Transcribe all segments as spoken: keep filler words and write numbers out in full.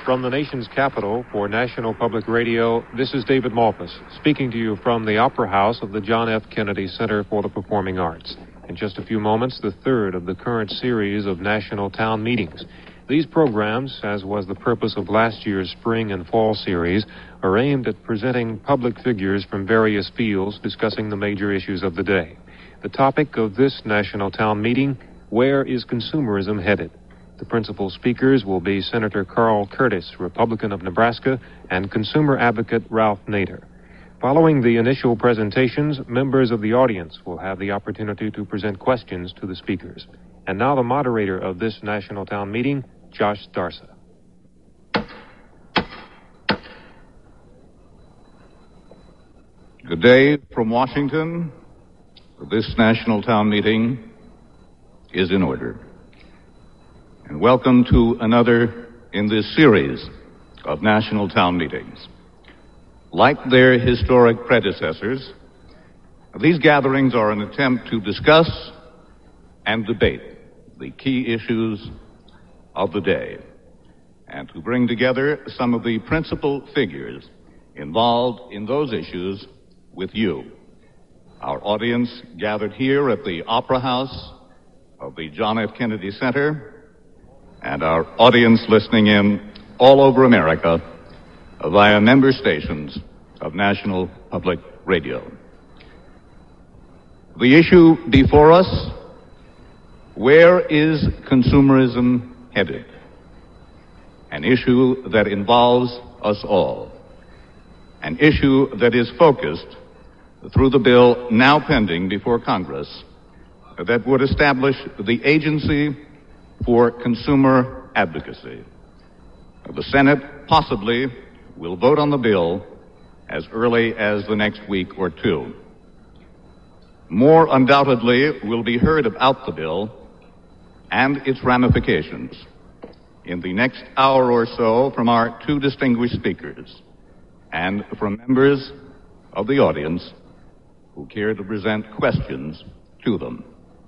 From the nation's capital for National Public Radio, this is David Malthus, speaking to you from the Opera House of the John F. Kennedy Center for the Performing Arts. In just a few moments, the third of the current series of National Town Meetings. These programs, as was the purpose of last year's spring and fall series, are aimed at presenting public figures from various fields discussing the major issues of the day. The topic of this National Town Meeting, where is consumerism headed? The principal speakers will be Senator Carl Curtis, Republican of Nebraska, and consumer advocate Ralph Nader. Following the initial presentations, members of the audience will have the opportunity to present questions to the speakers. And now the moderator of this National Town Meeting, Josh Darsa. Good day from Washington. This National Town Meeting is in order. And welcome to another in this series of National Town Meetings. Like their historic predecessors, these gatherings are an attempt to discuss and debate the key issues of the day and to bring together some of the principal figures involved in those issues with you, our audience gathered here at the Opera House of the John F. Kennedy Center, and our audience listening in all over America via member stations of National Public Radio. The issue before us, where is consumerism headed? An issue that involves us all. An issue that is focused through the bill now pending before Congress that would establish the Agency for Consumer Advocacy. The Senate possibly will vote on the bill as early as the next week or two. More undoubtedly will be heard about the bill and its ramifications in the next hour or so from our two distinguished speakers and from members of the audience who care to present questions to them.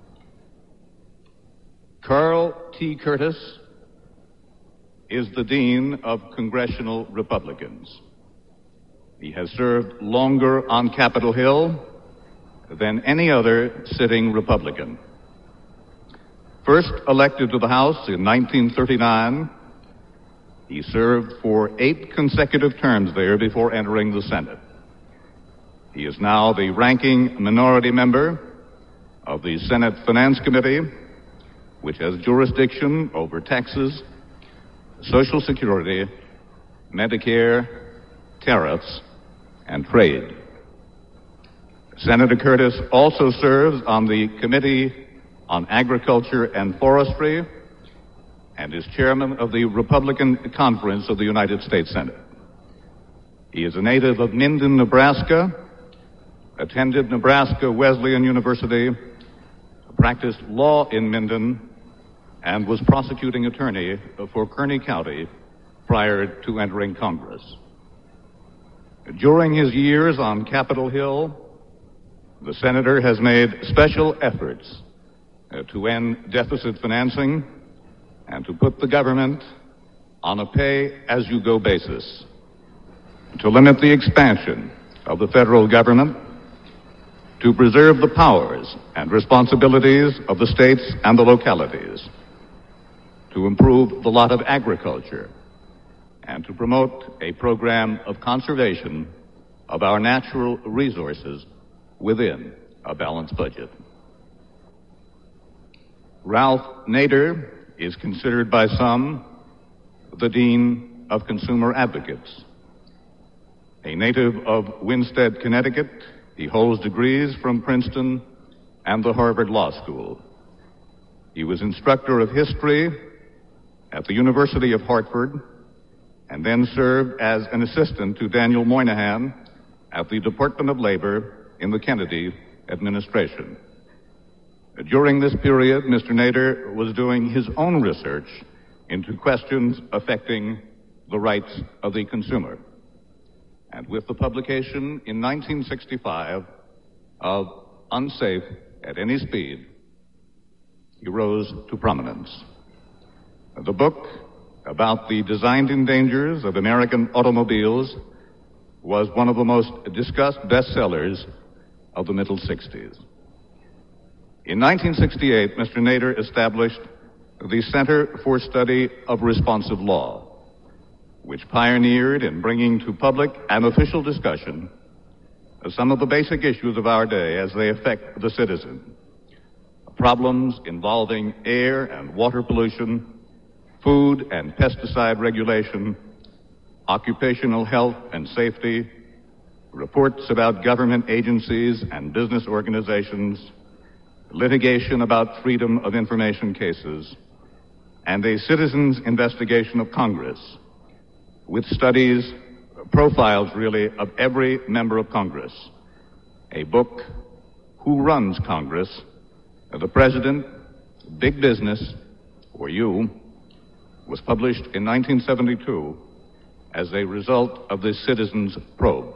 Carl T. Curtis is the Dean of Congressional Republicans. He has served longer on Capitol Hill than any other sitting Republican. First elected to the House in nineteen thirty-nine, he served for eight consecutive terms there before entering the Senate. He is now the ranking minority member of the Senate Finance Committee, which has jurisdiction over taxes, Social Security, Medicare, tariffs, and trade. Senator Curtis also serves on the Committee on Agriculture and Forestry and is chairman of the Republican Conference of the United States Senate. He is a native of Minden, Nebraska, attended Nebraska Wesleyan University, practiced law in Minden, and was prosecuting attorney for Kearney County prior to entering Congress. During his years on Capitol Hill, the senator has made special efforts uh, to end deficit financing and to put the government on a pay-as-you-go basis, to limit the expansion of the federal government, to preserve the powers and responsibilities of the states and the localities, to improve the lot of agriculture, and to promote a program of conservation of our natural resources within a balanced budget. Ralph Nader is considered by some the Dean of Consumer Advocates. A native of Winsted, Connecticut, he holds degrees from Princeton and the Harvard Law School. He was instructor of history at the University of Hartford and then served as an assistant to Daniel Moynihan at the Department of Labor in the Kennedy administration. During this period, Mister Nader was doing his own research into questions affecting the rights of the consumer. And with the publication in nineteen sixty-five of Unsafe at Any Speed, he rose to prominence. The book about the design dangers of American automobiles was one of the most discussed bestsellers of the middle sixties. In nineteen sixty-eight, Mister Nader established the Center for Study of Responsive Law, which pioneered in bringing to public and official discussion some of the basic issues of our day as they affect the citizen. Problems involving air and water pollution, food and pesticide regulation, occupational health and safety, reports about government agencies and business organizations, litigation about freedom of information cases, and a citizen's investigation of Congress, with studies, profiles really, of every member of Congress. A book, Who Runs Congress? The President, Big Business, or You, was published in nineteen seventy-two as a result of this citizens' probe.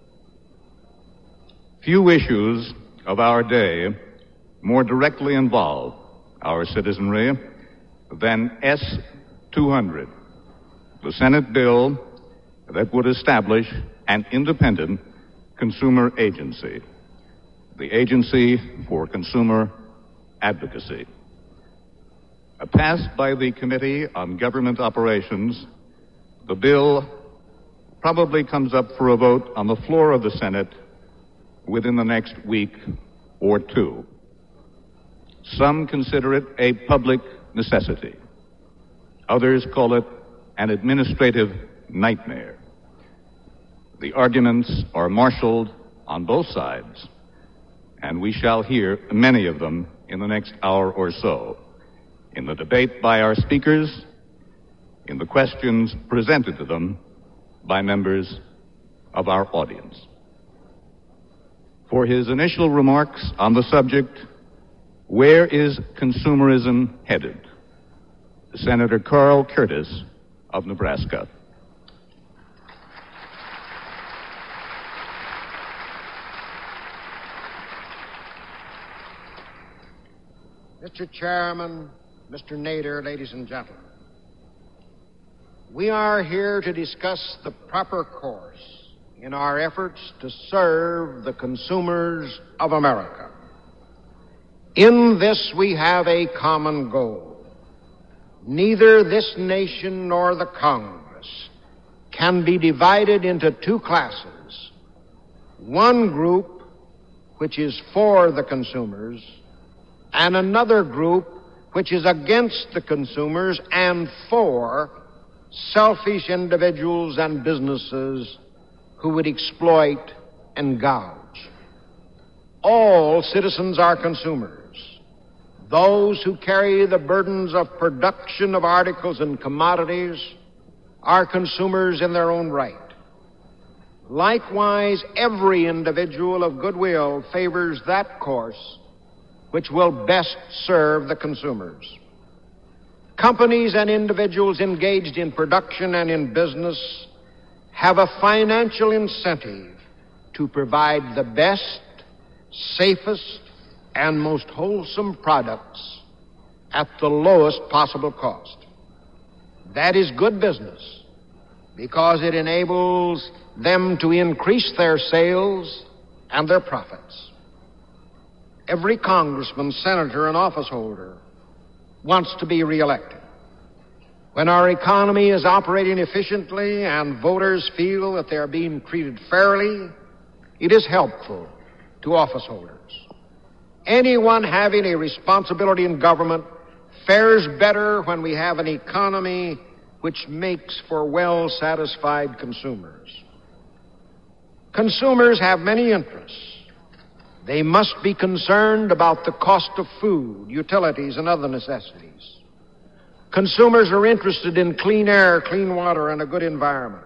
Few issues of our day more directly involve our citizenry than S two hundred, the Senate bill that would establish an independent consumer agency, the Agency for Consumer Advocacy. Uh, passed by the Committee on Government Operations, the bill probably comes up for a vote on the floor of the Senate within the next week or two. Some consider it a public necessity. Others call it an administrative nightmare. The arguments are marshaled on both sides, and we shall hear many of them in the next hour or so, in the debate by our speakers, in the questions presented to them by members of our audience. For his initial remarks on the subject, Where is Consumerism Headed? Senator Carl Curtis of Nebraska. Mister Chairman, Mister Nader, ladies and gentlemen, we are here to discuss the proper course in our efforts to serve the consumers of America. In this we have a common goal. Neither this nation nor the Congress can be divided into two classes. One group, which is for the consumers, and another group, which is against the consumers and for selfish individuals and businesses who would exploit and gouge. All citizens are consumers. Those who carry the burdens of production of articles and commodities are consumers in their own right. Likewise, every individual of goodwill favors that course which will best serve the consumers. Companies and individuals engaged in production and in business have a financial incentive to provide the best, safest, and most wholesome products at the lowest possible cost. That is good business because it enables them to increase their sales and their profits. Every congressman, senator, and office holder wants to be reelected. When our economy is operating efficiently and voters feel that they are being treated fairly, it is helpful to office holders. Anyone having a responsibility in government fares better when we have an economy which makes for well-satisfied consumers. Consumers have many interests. They must be concerned about the cost of food, utilities, and other necessities. Consumers are interested in clean air, clean water, and a good environment.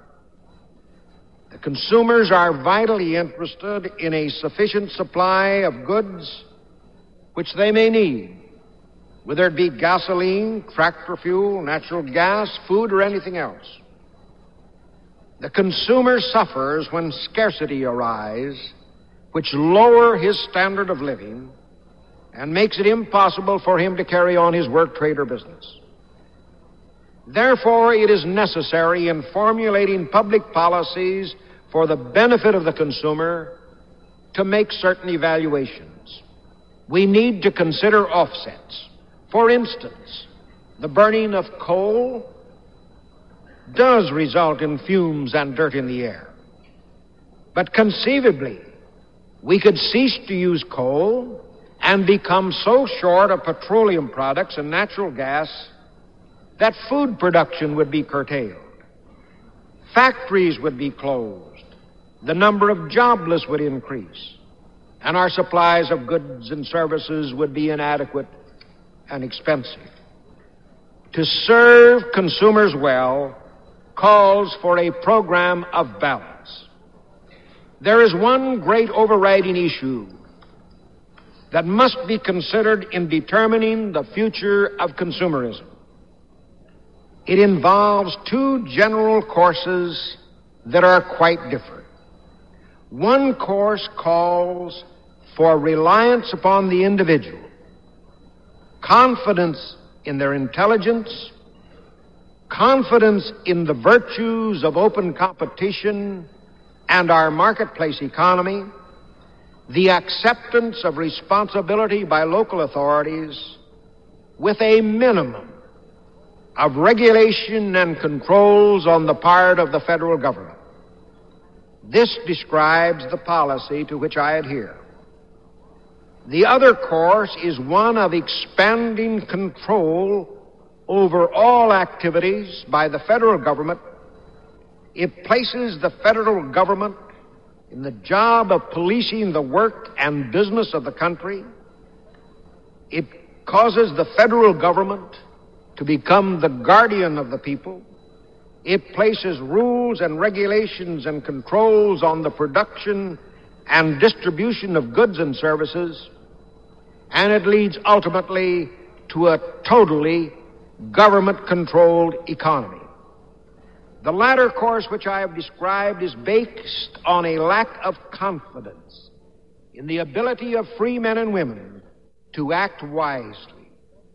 The consumers are vitally interested in a sufficient supply of goods which they may need, whether it be gasoline, tractor fuel, natural gas, food, or anything else. The consumer suffers when scarcity arises, which lower his standard of living and makes it impossible for him to carry on his work, trade, or business. Therefore, it is necessary in formulating public policies for the benefit of the consumer to make certain evaluations. We need to consider offsets. For instance, the burning of coal does result in fumes and dirt in the air. But conceivably, we could cease to use coal and become so short of petroleum products and natural gas that food production would be curtailed. Factories would be closed. The number of jobless would increase. And our supplies of goods and services would be inadequate and expensive. To serve consumers well calls for a program of balance. There is one great overriding issue that must be considered in determining the future of consumerism. It involves two general courses that are quite different. One course calls for reliance upon the individual, confidence in their intelligence, confidence in the virtues of open competition and our marketplace economy, the acceptance of responsibility by local authorities with a minimum of regulation and controls on the part of the federal government. This describes the policy to which I adhere. The other course is one of expanding control over all activities by the federal government. It places the federal government in the job of policing the work and business of the country. It causes the federal government to become the guardian of the people. It places rules and regulations and controls on the production and distribution of goods and services, and it leads ultimately to a totally government-controlled economy. The latter course which I have described is based on a lack of confidence in the ability of free men and women to act wisely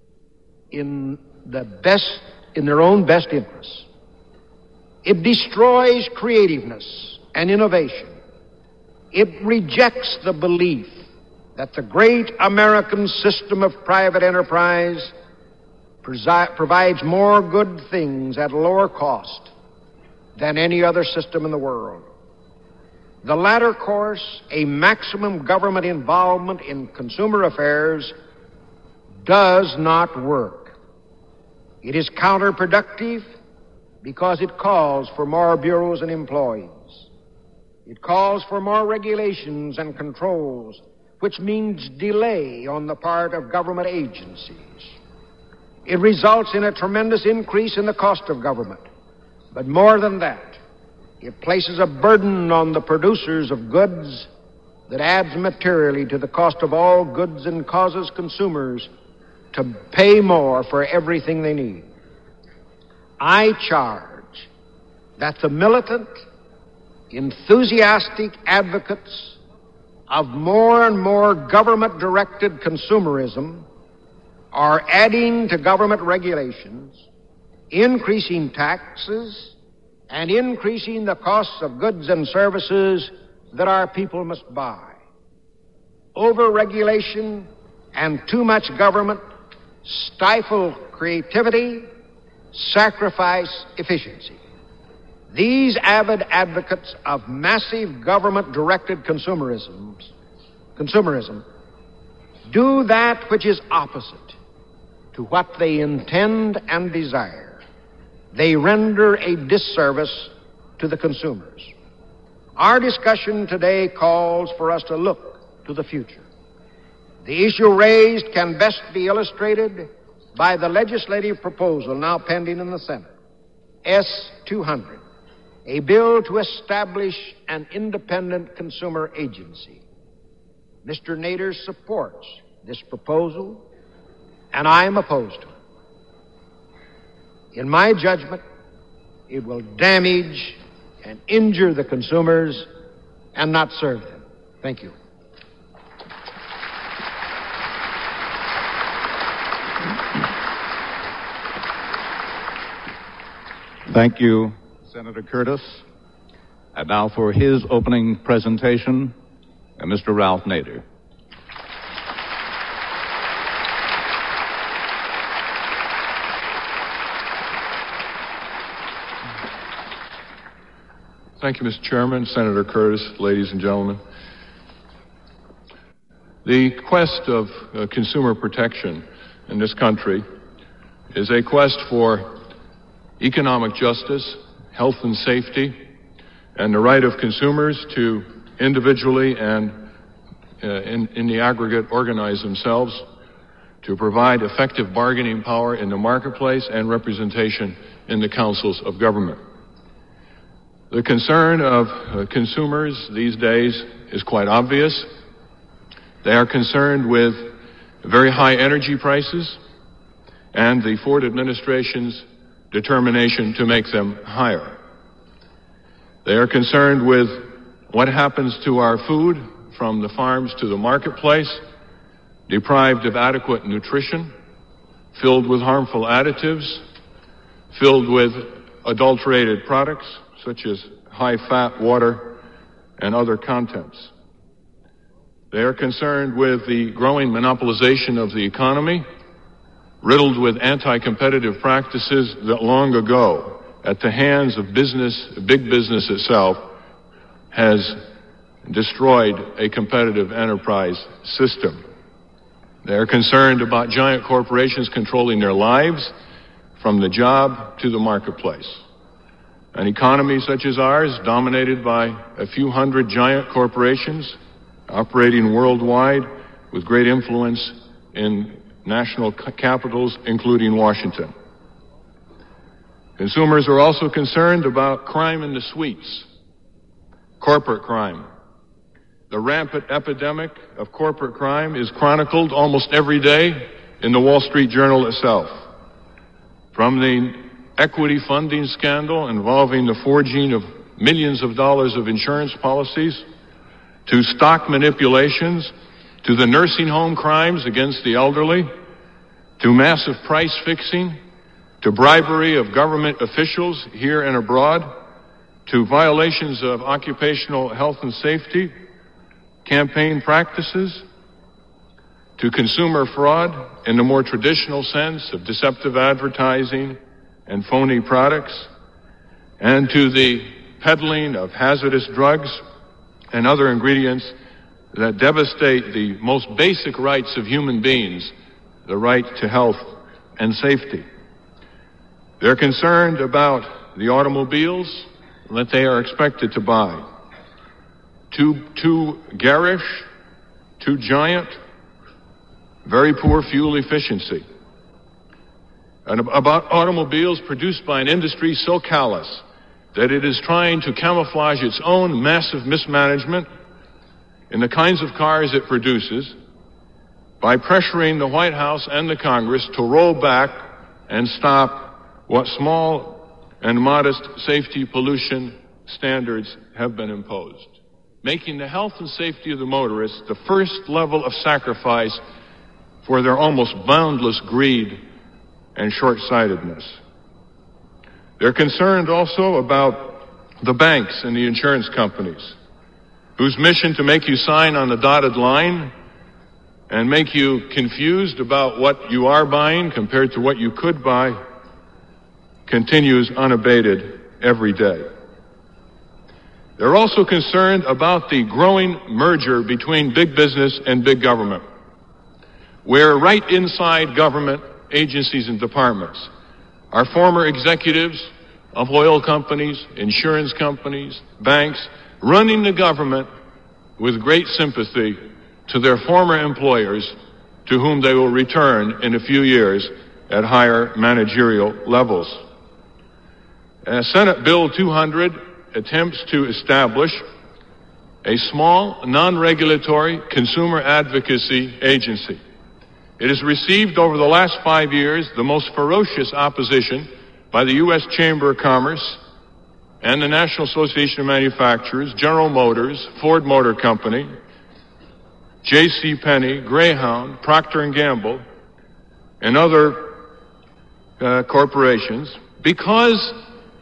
in the best, in their own best interests. It destroys creativeness and innovation. It rejects the belief that the great American system of private enterprise presi- provides more good things at lower cost than any other system in the world. The latter course, a maximum government involvement in consumer affairs, does not work. It is counterproductive because it calls for more bureaus and employees. It calls for more regulations and controls, which means delay on the part of government agencies. It results in a tremendous increase in the cost of government. But more than that, it places a burden on the producers of goods that adds materially to the cost of all goods and causes consumers to pay more for everything they need. I charge that the militant, enthusiastic advocates of more and more government-directed consumerism are adding to government regulations, increasing taxes, and increasing the costs of goods and services that our people must buy. Over-regulation and too much government stifle creativity, sacrifice efficiency. These avid advocates of massive government-directed consumerism, consumerism do that which is opposite to what they intend and desire. They render a disservice to the consumers. Our discussion today calls for us to look to the future. The issue raised can best be illustrated by the legislative proposal now pending in the Senate, S two hundred, a bill to establish an independent consumer agency. Mister Nader supports this proposal, and I am opposed to it. In my judgment, it will damage and injure the consumers and not serve them. Thank you. Thank you, Senator Curtis. And now for his opening presentation, uh, Mister Ralph Nader. Thank you, Mister Chairman, Senator Curtis, ladies and gentlemen. The quest of uh, consumer protection in this country is a quest for economic justice, health and safety, and the right of consumers to individually and uh, in, in the aggregate organize themselves to provide effective bargaining power in the marketplace and representation in the councils of government. The concern of uh, consumers these days is quite obvious. They are concerned with very high energy prices and the Ford administration's determination to make them higher. They are concerned with what happens to our food from the farms to the marketplace, deprived of adequate nutrition, filled with harmful additives, filled with adulterated products such as high-fat water and other contents. They are concerned with the growing monopolization of the economy, riddled with anti-competitive practices that long ago, at the hands of business, big business itself, has destroyed a competitive enterprise system. They are concerned about giant corporations controlling their lives from the job to the marketplace. An economy such as ours, dominated by a few hundred giant corporations operating worldwide with great influence in national capitals, including Washington. Consumers are also concerned about crime in the suites, corporate crime. The rampant epidemic of corporate crime is chronicled almost every day in the Wall Street Journal itself. From the equity funding scandal involving the forging of millions of dollars of insurance policies, to stock manipulations, to the nursing home crimes against the elderly, to massive price fixing, to bribery of government officials here and abroad, to violations of occupational health and safety, campaign practices, to consumer fraud in the more traditional sense of deceptive advertising and phony products, and to the peddling of hazardous drugs and other ingredients that devastate the most basic rights of human beings, the right to health and safety. They're concerned about the automobiles that they are expected to buy. Too, too garish, too giant, very poor fuel efficiency. And about automobiles produced by an industry so callous that it is trying to camouflage its own massive mismanagement in the kinds of cars it produces by pressuring the White House and the Congress to roll back and stop what small and modest safety pollution standards have been imposed, making the health and safety of the motorists the first level of sacrifice for their almost boundless greed and short-sightedness. They're concerned also about the banks and the insurance companies, whose mission to make you sign on the dotted line and make you confused about what you are buying compared to what you could buy continues unabated every day. They're also concerned about the growing merger between big business and big government, where right inside government agencies and departments are former executives of oil companies, insurance companies, banks, running the government with great sympathy to their former employers, to whom they will return in a few years at higher managerial levels. Uh, Senate Bill two hundred attempts to establish a small, non-regulatory consumer advocacy agency. It has received over the last five years the most ferocious opposition by the U S Chamber of Commerce and the National Association of Manufacturers, General Motors, Ford Motor Company, J C Penney, Greyhound, Procter and Gamble, and other uh, corporations, because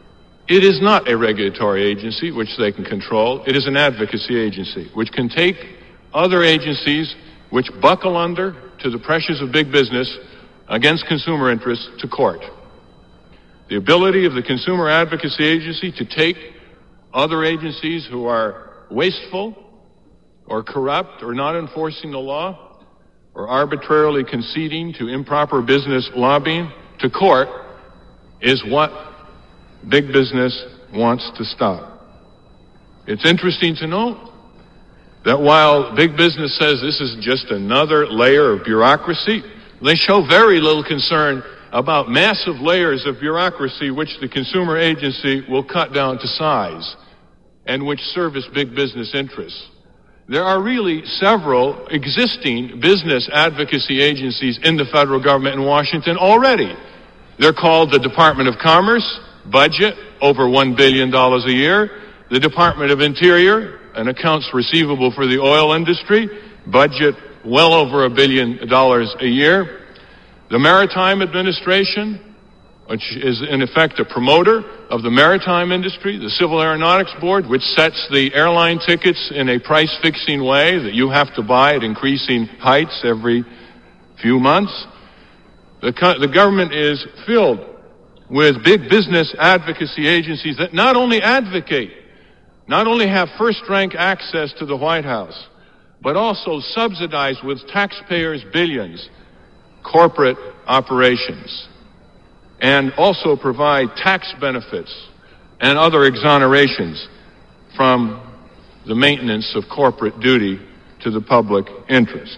It is not a regulatory agency which they can control. It is an advocacy agency which can take other agencies which buckle under to the pressures of big business against consumer interests to court. The ability of the Consumer Advocacy Agency to take other agencies who are wasteful or corrupt or not enforcing the law or arbitrarily conceding to improper business lobbying to court is what big business wants to stop. It's interesting to note that while big business says this is just another layer of bureaucracy, they show very little concern about massive layers of bureaucracy which the consumer agency will cut down to size and which service big business interests. There are really several existing business advocacy agencies in the federal government in Washington already. They're called the Department of Commerce, budget over one billion dollars a year. The Department of Interior, and accounts receivable for the oil industry, budget well over a billion dollars a year. The Maritime Administration, which is in effect a promoter of the maritime industry. The Civil Aeronautics Board, which sets the airline tickets in a price-fixing way that you have to buy at increasing heights every few months. The, co- the government is filled with big business advocacy agencies that not only advocate, not only have first-rank access to the White House, but also subsidize with taxpayers' billions corporate operations, and also provide tax benefits and other exonerations from the maintenance of corporate duty to the public interest.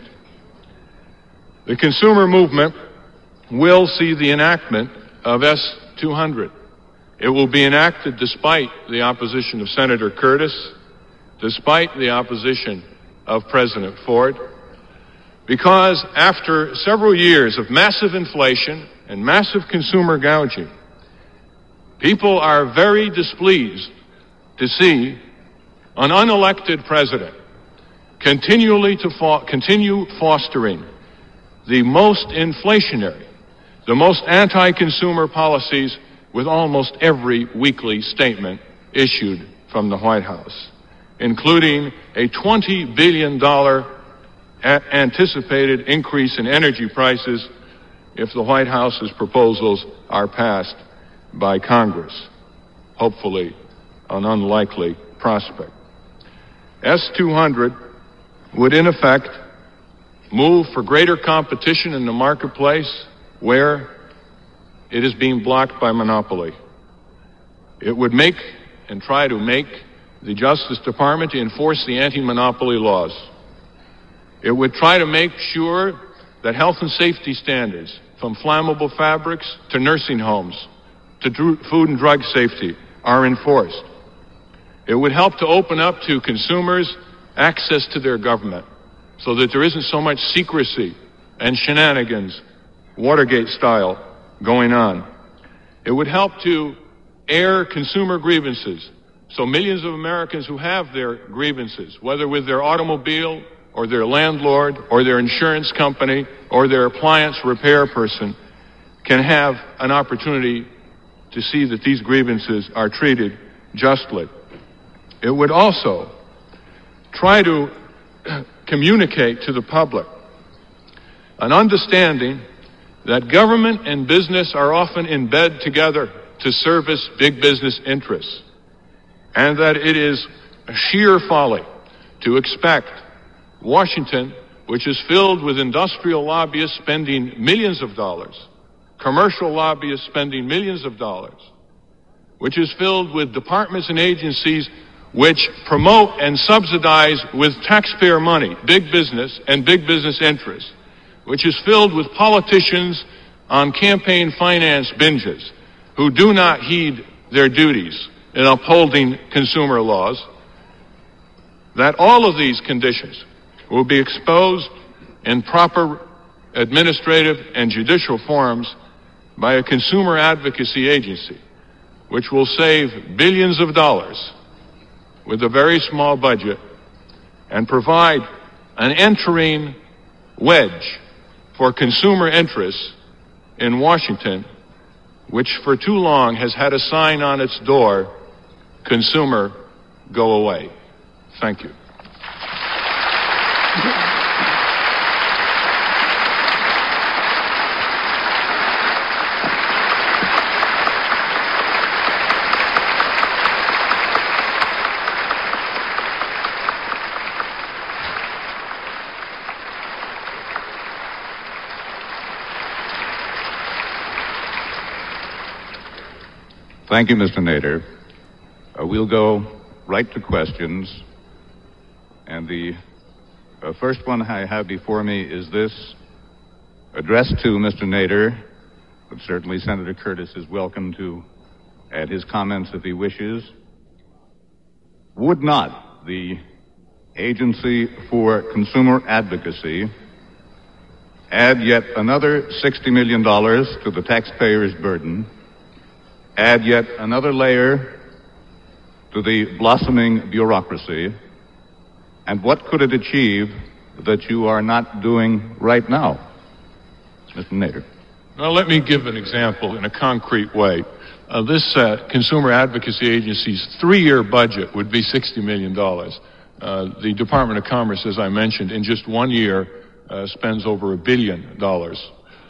The consumer movement will see the enactment of S two hundred. It will be enacted despite the opposition of Senator Curtis, despite the opposition of President Ford, because after several years of massive inflation and massive consumer gouging, people are very displeased to see an unelected president continually to fo- continue fostering the most inflationary, the most anti-consumer policies with almost every weekly statement issued from the White House, including a twenty billion dollars a- anticipated increase in energy prices if the White House's proposals are passed by Congress. Hopefully, an unlikely prospect. S two hundred would, in effect, move for greater competition in the marketplace where it is being blocked by monopoly. It would make and try to make the Justice Department to enforce the anti-monopoly laws. It would try to make sure that health and safety standards, from flammable fabrics to nursing homes to dr- food and drug safety, are enforced. It would help to open up to consumers access to their government so that there isn't so much secrecy and shenanigans, Watergate style, going on. It would help to air consumer grievances so millions of Americans who have their grievances, whether with their automobile or their landlord or their insurance company or their appliance repair person, can have an opportunity to see that these grievances are treated justly. It would also try to communicate to the public an understanding that government and business are often in bed together to service big business interests, and that it is sheer folly to expect Washington, which is filled with industrial lobbyists spending millions of dollars, commercial lobbyists spending millions of dollars, which is filled with departments and agencies which promote and subsidize with taxpayer money big business and big business interests, which is filled with politicians on campaign finance binges who do not heed their duties in upholding consumer laws, that all of these conditions will be exposed in proper administrative and judicial forums by a consumer advocacy agency, which will save billions of dollars with a very small budget and provide an entering wedge for consumer interests in Washington which for too long has had a sign on its door, "Consumer, go away." Thank you. Thank you, Mister Nader. Uh, we'll go right to questions. And the uh, first one I have before me is this, addressed to Mister Nader, but certainly Senator Curtis is welcome to add his comments if he wishes. Would not the Agency for Consumer Advocacy add yet another sixty million dollars to the taxpayer's burden, add yet another layer to the blossoming bureaucracy, and what could it achieve that you are not doing right now? Mister Nader. Now, let me give an example in a concrete way. Uh, this uh, Consumer Advocacy Agency's three-year budget would be sixty million dollars. Uh, the Department of Commerce, as I mentioned, in just one year uh, spends over a billion dollars.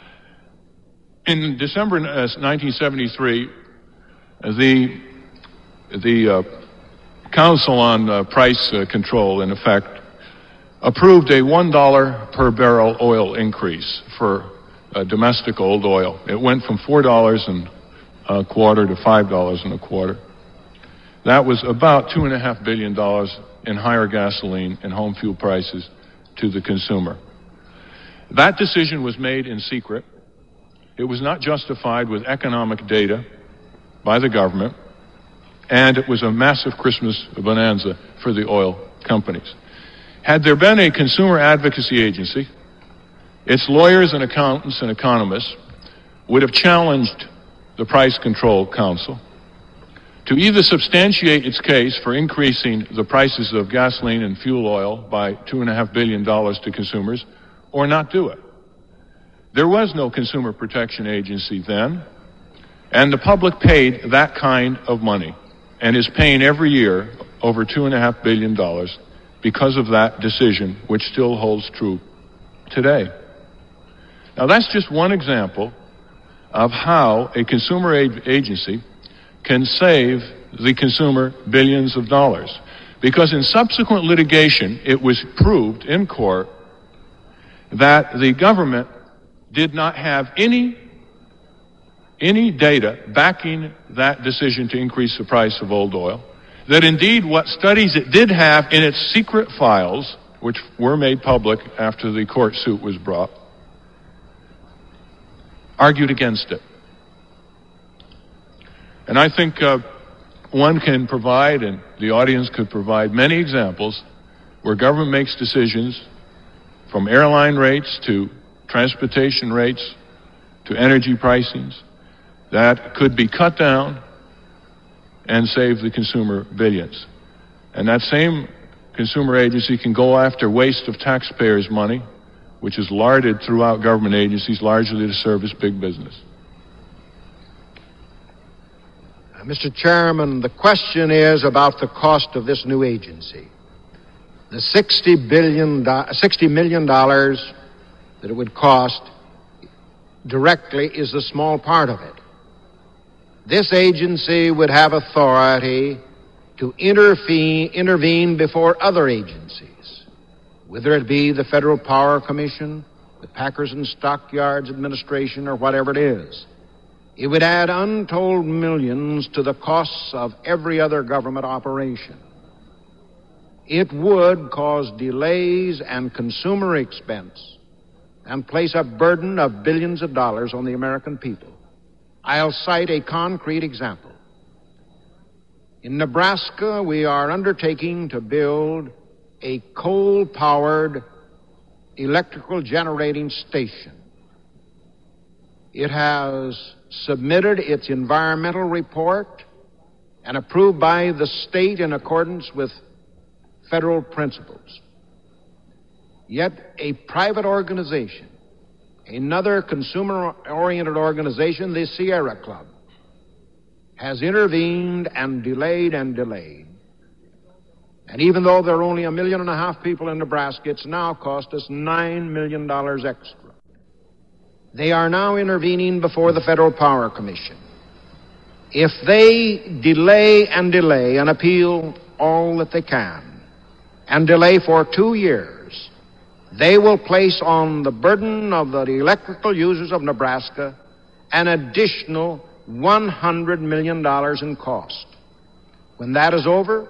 In December uh, nineteen seventy-three, the, the uh, Council on uh, Price uh, Control, in effect, approved a one dollar per barrel oil increase for uh, domestic old oil. It went from four dollars and a quarter to five dollars and a quarter. That was about two and a half billion dollars in higher gasoline and home fuel prices to the consumer. That decision was made in secret. It was not justified with economic data by the government, and it was a massive Christmas bonanza for the oil companies. Had there been a consumer advocacy agency, its lawyers and accountants and economists would have challenged the Price Control Council to either substantiate its case for increasing the prices of gasoline and fuel oil by two and a half billion dollars to consumers, or not do it. There was no consumer protection agency then, and the public paid that kind of money and is paying every year over two and a half billion dollars because of that decision, which still holds true today. Now, that's just one example of how a consumer agency can save the consumer billions of dollars. Because in subsequent litigation, it was proved in court that the government did not have any, any data backing that decision to increase the price of old oil. That indeed what studies it did have in its secret files, which were made public after the court suit was brought, argued against it. And I think uh, one can provide, and the audience could provide, many examples where government makes decisions from airline rates to transportation rates to energy pricings that could be cut down and save the consumer billions. And that same consumer agency can go after waste of taxpayers' money, which is larded throughout government agencies, largely to service big business. Uh, Mister Chairman, the question is about the cost of this new agency. The sixty billion dollars, sixty million dollars that it would cost directly is a small part of it. This agency would have authority to intervene, intervene before other agencies, whether it be the Federal Power Commission, the Packers and Stockyards Administration, or whatever it is. It would add untold millions to the costs of every other government operation. It would cause delays and consumer expense and place a burden of billions of dollars on the American people. I'll cite a concrete example. In Nebraska, we are undertaking to build a coal-powered electrical generating station. It has submitted its environmental report and approved by the state in accordance with federal principles. Yet a private organization, another consumer-oriented organization, the Sierra Club, has intervened and delayed and delayed. And even though there are only a million and a half people in Nebraska, it's now cost us nine million dollars extra. They are now intervening before the Federal Power Commission. If they delay and delay and appeal all that they can, and delay for two years, they will place on the burden of the electrical users of Nebraska an additional one hundred million dollars in cost. When that is over,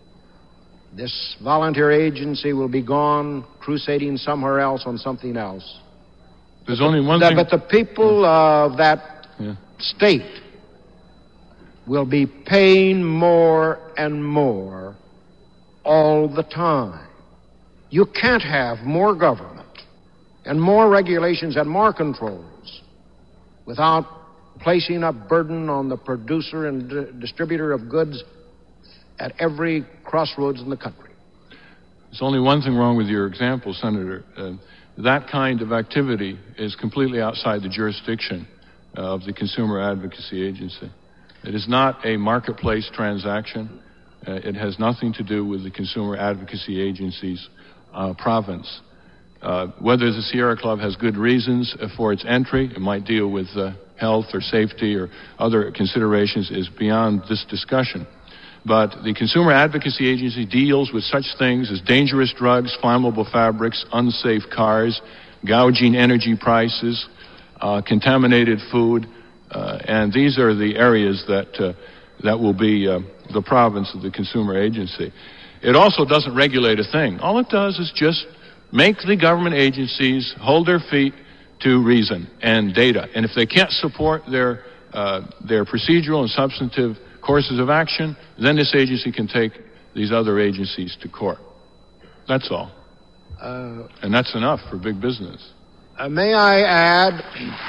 this volunteer agency will be gone crusading somewhere else on something else. There's only one the, thing... But the people of that yeah. state will be paying more and more all the time. You can't have more government and more regulations and more controls without placing a burden on the producer and d- distributor of goods at every crossroads in the country. There's only one thing wrong with your example, Senator. Uh, that kind of activity is completely outside the jurisdiction uh, of the Consumer Advocacy Agency. It is not a marketplace transaction. Uh, it has nothing to do with the Consumer Advocacy Agency's uh, province. Uh, whether the Sierra Club has good reasons for its entry, it might deal with uh, health or safety or other considerations, is beyond this discussion. But the Consumer Advocacy Agency deals with such things as dangerous drugs, flammable fabrics, unsafe cars, gouging energy prices, uh, contaminated food, uh, and these are the areas that uh, that will be uh, the province of the Consumer Agency. It also doesn't regulate a thing. All it does is just make the government agencies hold their feet to reason and data. And if they can't support their uh, their procedural and substantive courses of action, then this agency can take these other agencies to court. That's all. Uh, and that's enough for big business. Uh, may I add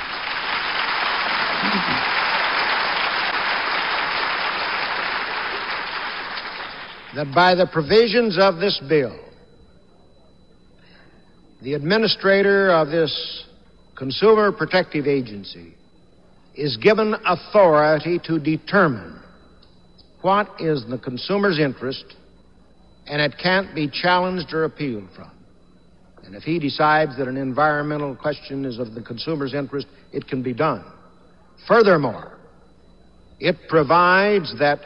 that by the provisions of this bill, the administrator of this Consumer Protective Agency is given authority to determine what is in the consumer's interest, and it can't be challenged or appealed from. And if he decides that an environmental question is of the consumer's interest, it can be done. Furthermore, it provides that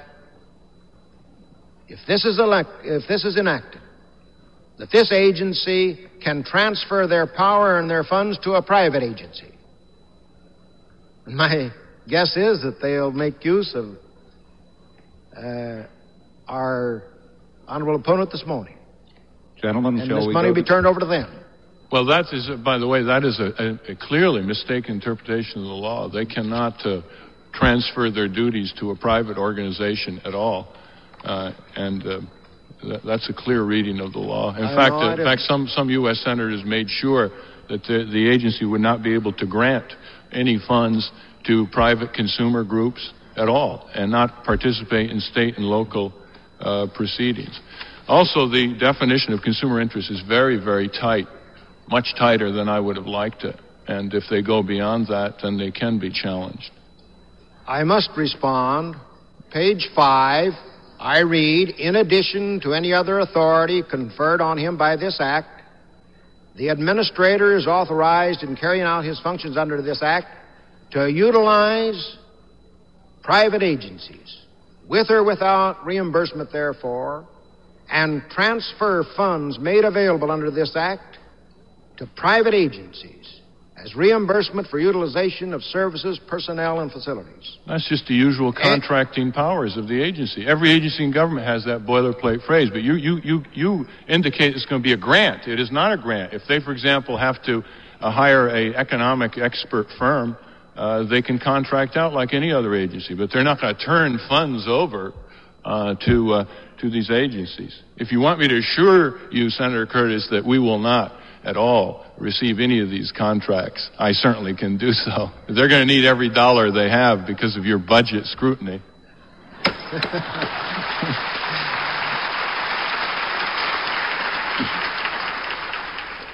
if this is elect, if this is enacted, that this agency can transfer their power and their funds to a private agency. And my guess is that they'll make use of uh, our honorable opponent this morning. Gentlemen, and shall this we money go be to... turned over to them. Well, that is, by the way, that is a, a, a clearly mistaken interpretation of the law. They cannot uh, transfer their duties to a private organization at all. Uh, and uh, th- that's a clear reading of the law. In I fact, know, uh, in fact, some, some U S senators made sure that the, the agency would not be able to grant any funds to private consumer groups at all and not participate in state and local uh, proceedings. Also, the definition of consumer interest is very, very tight, much tighter than I would have liked it. And if they go beyond that, then they can be challenged. I must respond. Page five, I read, in addition to any other authority conferred on him by this act, the administrator is authorized in carrying out his functions under this act to utilize private agencies, with or without reimbursement therefore, and transfer funds made available under this act to private agencies as reimbursement for utilization of services, personnel, and facilities. That's just the usual contracting and, powers of the agency. Every agency in government has that boilerplate phrase, but you, you, you, you indicate it's going to be a grant. It is not a grant. If they, for example, have to uh, hire an economic expert firm, uh, they can contract out like any other agency, but they're not going to turn funds over uh, to uh, to these agencies. If you want me to assure you, Senator Curtis, that we will not at all receive any of these contracts, I certainly can do so. They're going to need every dollar they have because of your budget scrutiny.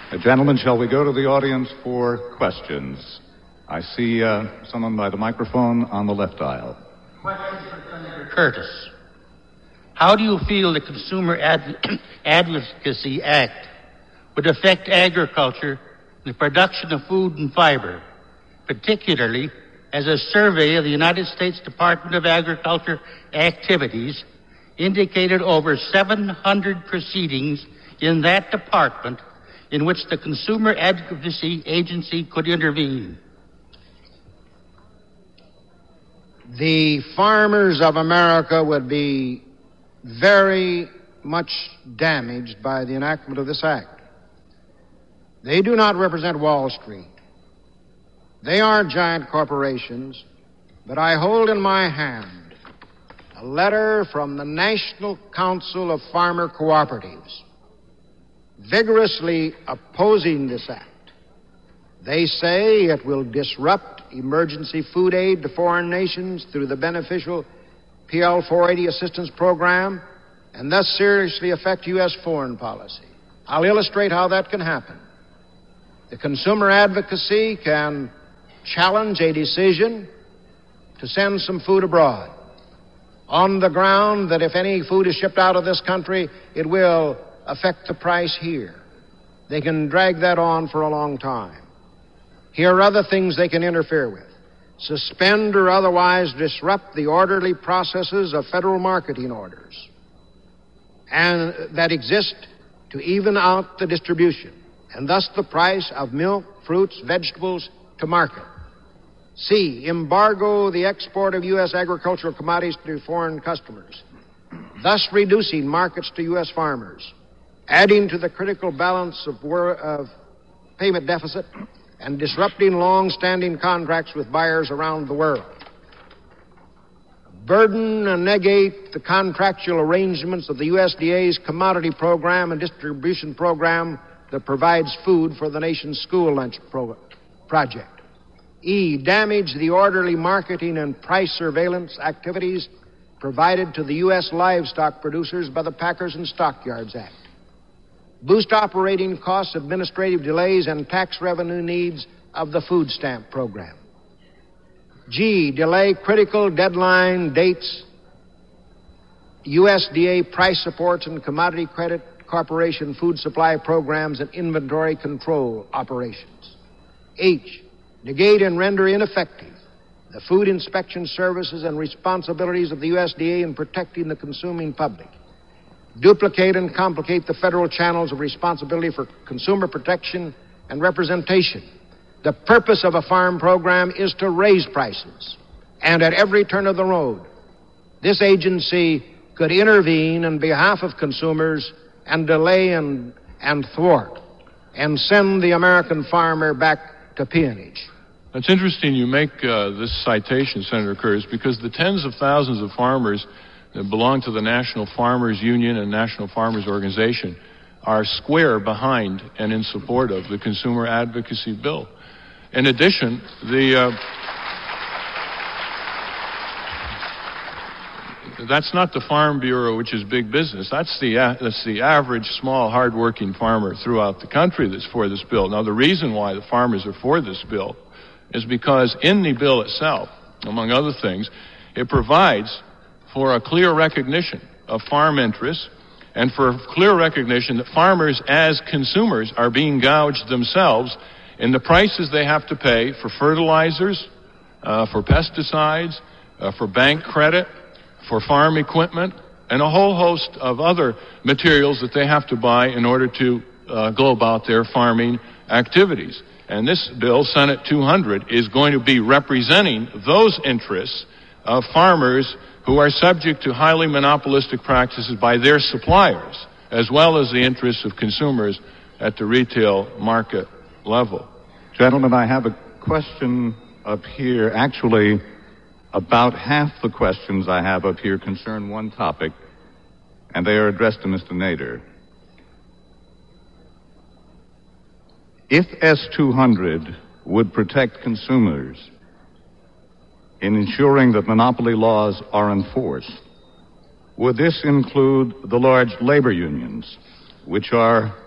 Uh, gentlemen, shall we go to the audience for questions? I see uh, someone by the microphone on the left aisle. Question for Senator Curtis. How do you feel the Consumer Ad- Advocacy Act would affect agriculture and the production of food and fiber, particularly as a survey of the United States Department of Agriculture activities indicated over seven hundred proceedings in that department in which the Consumer Advocacy Agency could intervene? The farmers of America would be very much damaged by the enactment of this act. They do not represent Wall Street. They are giant corporations, but I hold in my hand a letter from the National Council of Farmer Cooperatives vigorously opposing this act. They say it will disrupt emergency food aid to foreign nations through the beneficial P L four eighty assistance program and thus seriously affect U S foreign policy. I'll illustrate how that can happen. The consumer advocacy can challenge a decision to send some food abroad on the ground that if any food is shipped out of this country, it will affect the price here. They can drag that on for a long time. Here are other things they can interfere with. Suspend or otherwise disrupt the orderly processes of federal marketing orders and that exist to even out the distribution and thus the price of milk, fruits, vegetables to market. C, embargo the export of U S agricultural commodities to foreign customers, thus reducing markets to U S farmers, adding to the critical balance of, wor- of payment deficit, and disrupting long-standing contracts with buyers around the world. Burden and negate the contractual arrangements of the U S D A's commodity program and distribution program that provides food for the nation's school lunch pro- project. E, damage the orderly marketing and price surveillance activities provided to the U S livestock producers by the Packers and Stockyards Act. Boost operating costs, administrative delays, and tax revenue needs of the food stamp program. G, delay critical deadline dates, U S D A price supports and commodity credit corporation food supply programs and inventory control operations. H, negate and render ineffective the food inspection services and responsibilities of the U S D A in protecting the consuming public. Duplicate and complicate the federal channels of responsibility for consumer protection and representation. The purpose of a farm program is to raise prices, and at every turn of the road, this agency could intervene on behalf of consumers and delay and, and thwart and send the American farmer back to peonage. It's interesting you make uh, this citation, Senator Curtis, because the tens of thousands of farmers that belong to the National Farmers Union and National Farmers Organization are square behind and in support of the Consumer Advocacy Bill. In addition, the uh, that's not the Farm Bureau, which is big business. That's the uh, that's the average, small, hardworking farmer throughout the country that's for this bill. Now, the reason why the farmers are for this bill is because in the bill itself, among other things, it provides for a clear recognition of farm interests and for clear recognition that farmers as consumers are being gouged themselves in the prices they have to pay for fertilizers, uh, for pesticides, uh, for bank credit, for farm equipment, and a whole host of other materials that they have to buy in order to uh, go about their farming activities. And this bill, Senate two hundred, is going to be representing those interests of farmers who are subject to highly monopolistic practices by their suppliers, as well as the interests of consumers at the retail market level. Gentlemen, I have a question up here. Actually, about half the questions I have up here concern one topic, and they are addressed to Mister Nader. If S two hundred would protect consumers in ensuring that monopoly laws are enforced, would this include the large labor unions, which are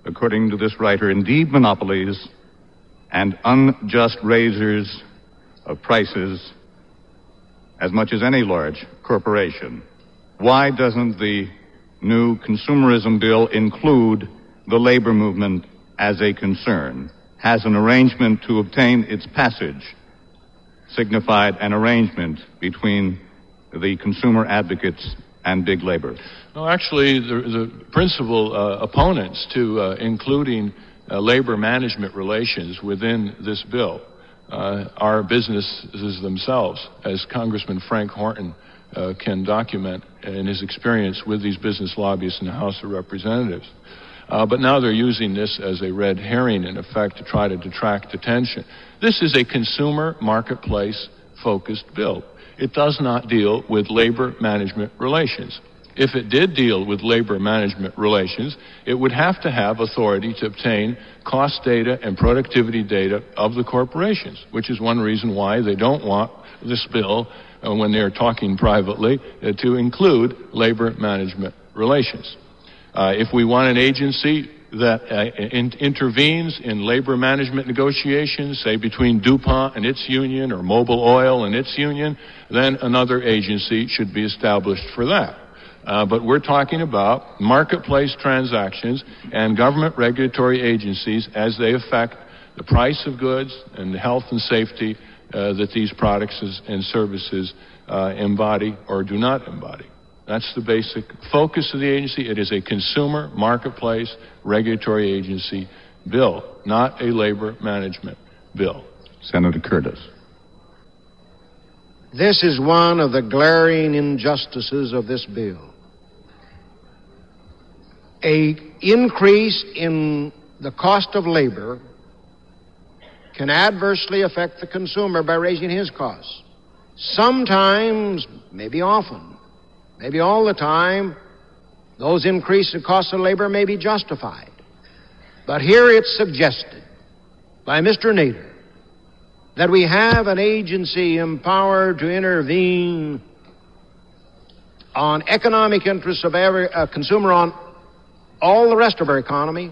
according to this writer, indeed monopolies and unjust raisers of prices as much as any large corporation. Why doesn't the new consumerism bill include the labor movement as a concern? Has an arrangement to obtain its passage signified an arrangement between the consumer advocates and big labor? No, actually, the, the principal uh, opponents to uh, including uh, labor management relations within this bill uh, are businesses themselves, as Congressman Frank Horton uh, can document in his experience with these business lobbyists in the House of Representatives. Uh, but now they're using this as a red herring, in effect, to try to detract attention. This is a consumer marketplace-focused bill. It does not deal with labor management relations. If it did deal with labor management relations, it would have to have authority to obtain cost data and productivity data of the corporations, which is one reason why they don't want this bill, uh, when they're talking privately, uh, to include labor management relations. Uh, if we want an agency that uh, in, intervenes in labor management negotiations, say between DuPont and its union or Mobil Oil and its union, then another agency should be established for that. Uh, but we're talking about marketplace transactions and government regulatory agencies as they affect the price of goods and the health and safety uh, that these products and services uh, embody or do not embody. That's the basic focus of the agency. It is a consumer marketplace regulatory agency bill, not a labor management bill. Senator Curtis. This is one of the glaring injustices of this bill. A increase in the cost of labor can adversely affect the consumer by raising his costs. Sometimes, maybe often, maybe all the time, those increased costs of labor may be justified. But here it's suggested by Mister Nader that we have an agency empowered to intervene on economic interests of every uh, consumer on all the rest of our economy,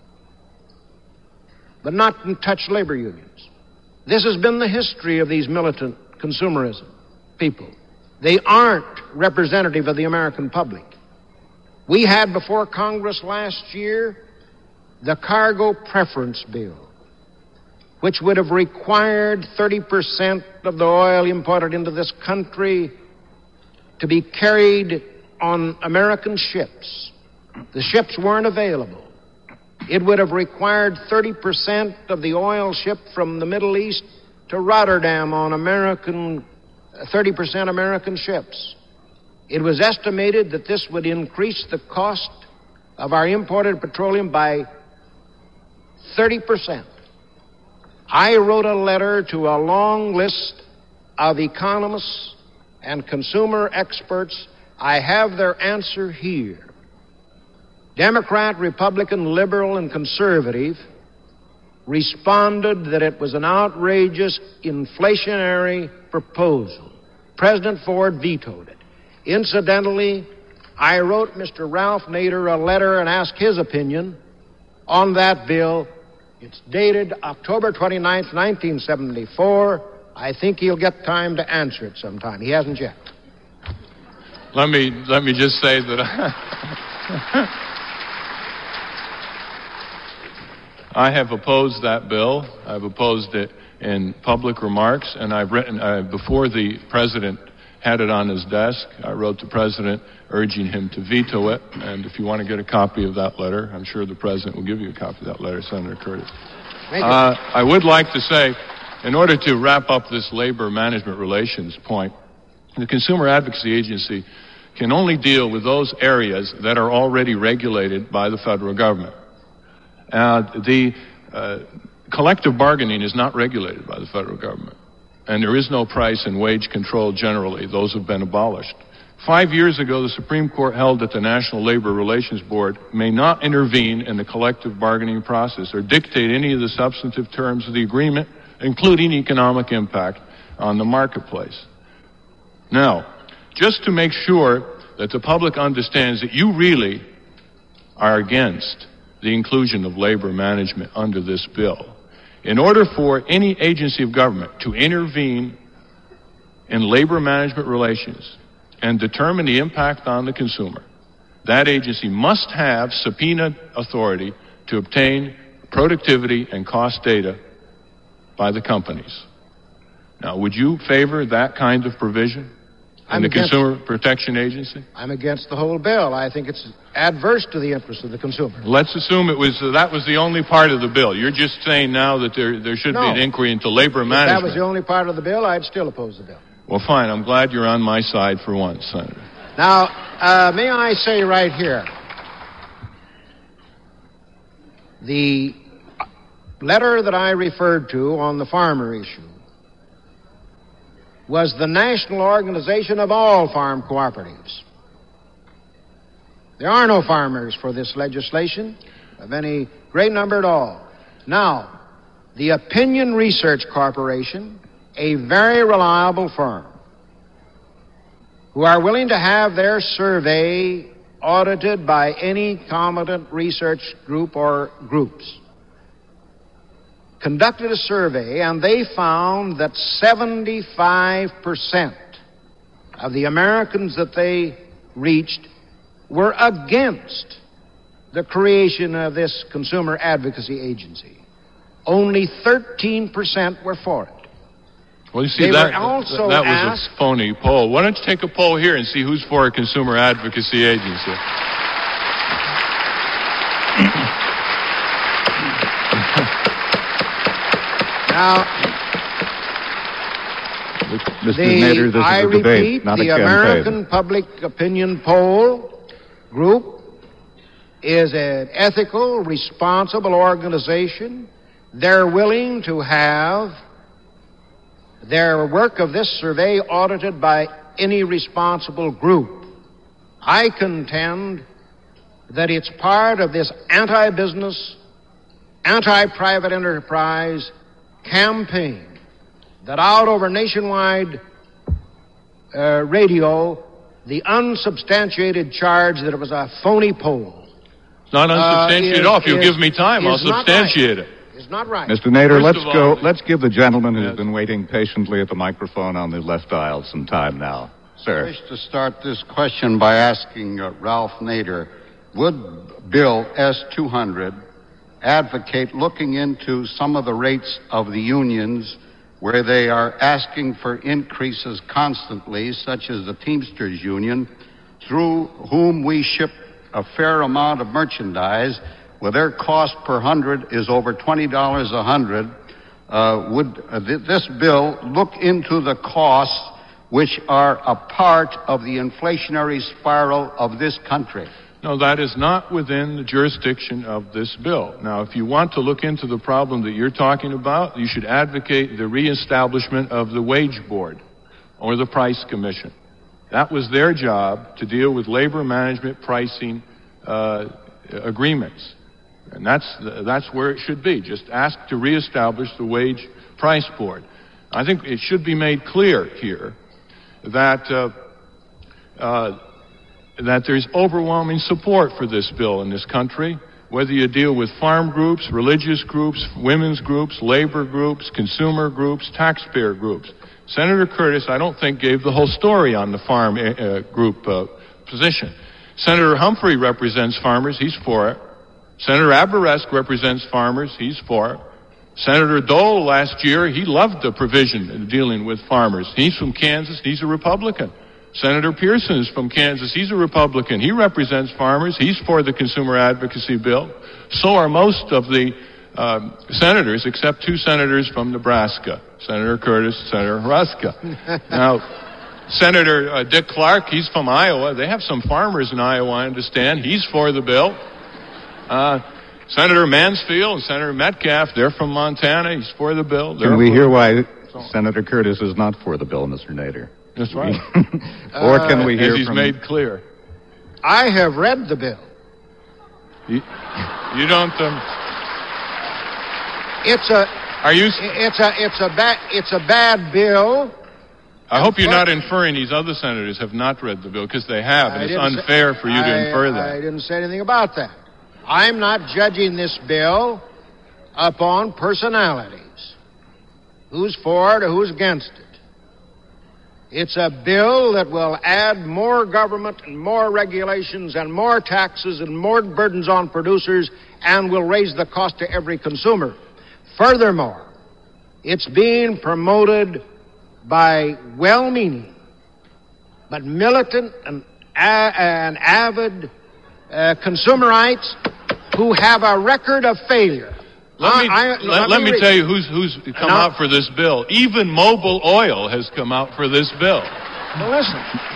but not touch labor unions. This has been the history of these militant consumerism people. They aren't representative of the American public. We had before Congress last year the cargo preference bill, which would have required thirty percent of the oil imported into this country to be carried on American ships. The ships weren't available. It would have required thirty percent of the oil shipped from the Middle East to Rotterdam on American thirty percent American ships. It was estimated that this would increase the cost of our imported petroleum by thirty percent. I wrote a letter to a long list of economists and consumer experts. I have their answer here. Democrat, Republican, liberal, and conservative responded that it was an outrageous inflationary proposal. President Ford vetoed it. Incidentally, I wrote Mister Ralph Nader a letter and asked his opinion on that bill. It's dated October twenty-ninth, nineteen seventy-four. I think he'll get time to answer it sometime. He hasn't yet. Let me, let me just say that I... I have opposed that bill. I've opposed it in public remarks, and I've written, uh, before the president had it on his desk, I wrote the president urging him to veto it, and if you want to get a copy of that letter, I'm sure the president will give you a copy of that letter, Senator Curtis. Thank you. Uh, I would like to say, in order to wrap up this labor management relations point, the Consumer Advocacy Agency can only deal with those areas that are already regulated by the federal government. Uh, the uh, collective bargaining is not regulated by the federal government, and there is no price and wage control generally. Those have been abolished. Five years ago, the Supreme Court held that the National Labor Relations Board may not intervene in the collective bargaining process or dictate any of the substantive terms of the agreement, including economic impact on the marketplace. Now, just to make sure that the public understands that you really are against the inclusion of labor management under this bill. In order for any agency of government to intervene in labor management relations and determine the impact on the consumer, that agency must have subpoena authority to obtain productivity and cost data by the companies. Now, would you favor that kind of provision in I'm the against, Consumer Protection Agency? I'm against the whole bill. I think it's adverse to the interests of the consumer. Let's assume it was uh, that was the only part of the bill. You're just saying now that there there should no. be an inquiry into labor If management. that was the only part of the bill, I'd still oppose the bill. Well, fine. I'm glad you're on my side for once, Senator. Now, uh, may I say right here, the letter that I referred to on the farmer issue was the national organization of all farm cooperatives. There are no farmers for this legislation of any great number at all. Now, the Opinion Research Corporation, a very reliable firm, who are willing to have their survey audited by any competent research group or groups, conducted a survey, and they found that seventy-five percent of the Americans that they reached were against the creation of this consumer advocacy agency. Only thirteen percent were for it. Well, you see, They that, were also that was asked- a phony poll. Why don't you take a poll here and see who's for a consumer advocacy agency? Now, Mister the, Nader, this I is a repeat, debate, not the a campaign. American Public Opinion Poll Group is an ethical, responsible organization. They're willing to have their work of this survey audited by any responsible group. I contend that it's part of this anti-business, anti-private enterprise campaign that out over nationwide uh, radio, the unsubstantiated charge that it was a phony poll. It's not unsubstantiated uh, at all. If you'll is- give me time, I'll is not substantiate right. it. It's not right. Mister Nader, First let's of all, go. the- Let's give the gentleman who's Yes. been waiting patiently at the microphone on the left aisle some time now. I Sir. wish to start this question by asking uh, Ralph Nader, would Bill S two hundred advocate looking into some of the rates of the unions where they are asking for increases constantly, such as the Teamsters Union, through whom we ship a fair amount of merchandise, where their cost per hundred is over twenty dollars a hundred? Uh, would uh, th- this bill look into the costs which are a part of the inflationary spiral of this country? No, that is not within the jurisdiction of this bill. Now, if you want to look into the problem that you're talking about, you should advocate the reestablishment of the Wage Board or the Price Commission. That was their job, to deal with labor management pricing uh, agreements. And that's, that's where it should be. Just ask to reestablish the Wage Price Board. I think it should be made clear here that uh, uh, that there's overwhelming support for this bill in this country, whether you deal with farm groups, religious groups, women's groups, labor groups, consumer groups, taxpayer groups. Senator Curtis, I don't think, gave the whole story on the farm uh, group uh, position. Senator Humphrey represents farmers. He's for it. Senator Aberesk represents farmers. He's for it. Senator Dole last year, he loved the provision dealing with farmers. He's from Kansas. He's a Republican. Senator Pearson is from Kansas. He's a Republican. He represents farmers. He's for the consumer advocacy bill. So are most of the um, senators, except two senators from Nebraska, Senator Curtis, Senator Hruska. Now, Senator uh, Dick Clark, he's from Iowa. They have some farmers in Iowa, I understand. He's for the bill. Uh, Senator Mansfield and Senator Metcalf, they're from Montana. He's for the bill. They're Can we for hear the why bill. Senator Curtis is not for the bill, Mister Nader? That's right. Or can we hear As he's from... made clear. I have read the bill. You, you don't. Um, It's a, are you? it's a, it's a bad, it's a bad bill. I hope you're not inferring these other senators have not read the bill, because they have, and I it's didn't say- unfair for you to I- infer I that. didn't say anything about that. I'm not judging this bill upon personalities. Who's for it or who's against it? It's a bill that will add more government and more regulations and more taxes and more burdens on producers and will raise the cost to every consumer. Furthermore, it's being promoted by well-meaning but militant and, uh, and avid uh, consumerites who have a record of failure. Let me, I, I, let, let, let me, me tell you who's, who's come now, out for this bill. Even Mobil Oil has come out for this bill. Well, listen.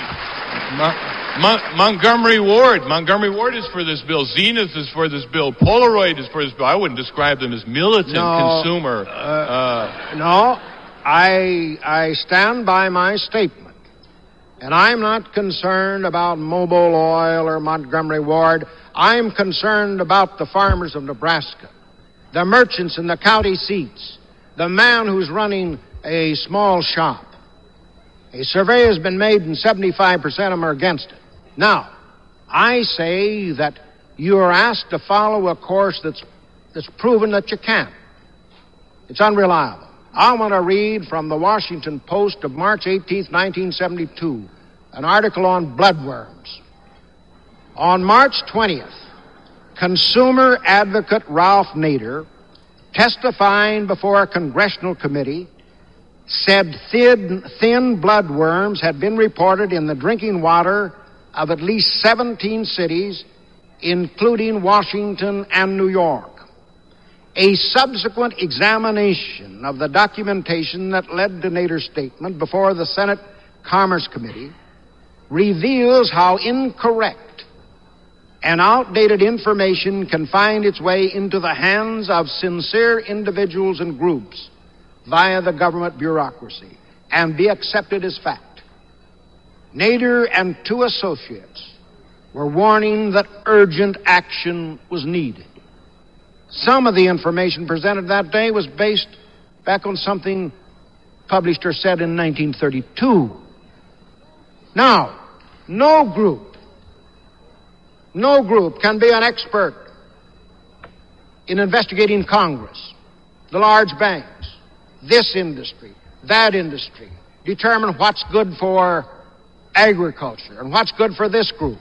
Mon- Mon- Montgomery Ward. Montgomery Ward is for this bill. Zenith is for this bill. Polaroid is for this bill. I wouldn't describe them as militant no, consumer. Uh, uh, no, I, I stand by my statement. And I'm not concerned about Mobil Oil or Montgomery Ward. I'm concerned about the farmers of Nebraska, the merchants in the county seats, the man who's running a small shop. A survey has been made and seventy-five percent of them are against it. Now, I say that you are asked to follow a course that's, that's proven that you can't. It's unreliable. I want to read from the Washington Post of March eighteenth, nineteen seventy-two, an article on bloodworms. On March twentieth, consumer advocate Ralph Nader, testifying before a congressional committee, said thin, thin bloodworms had been reported in the drinking water of at least seventeen cities, including Washington and New York. A subsequent examination of the documentation that led to Nader's statement before the Senate Commerce Committee reveals how incorrect and outdated information can find its way into the hands of sincere individuals and groups via the government bureaucracy and be accepted as fact. Nader and two associates were warning that urgent action was needed. Some of the information presented that day was based back on something published or said in nineteen thirty-two. Now, no group, no group can be an expert in investigating Congress, the large banks, this industry, that industry, determine what's good for agriculture and what's good for this group.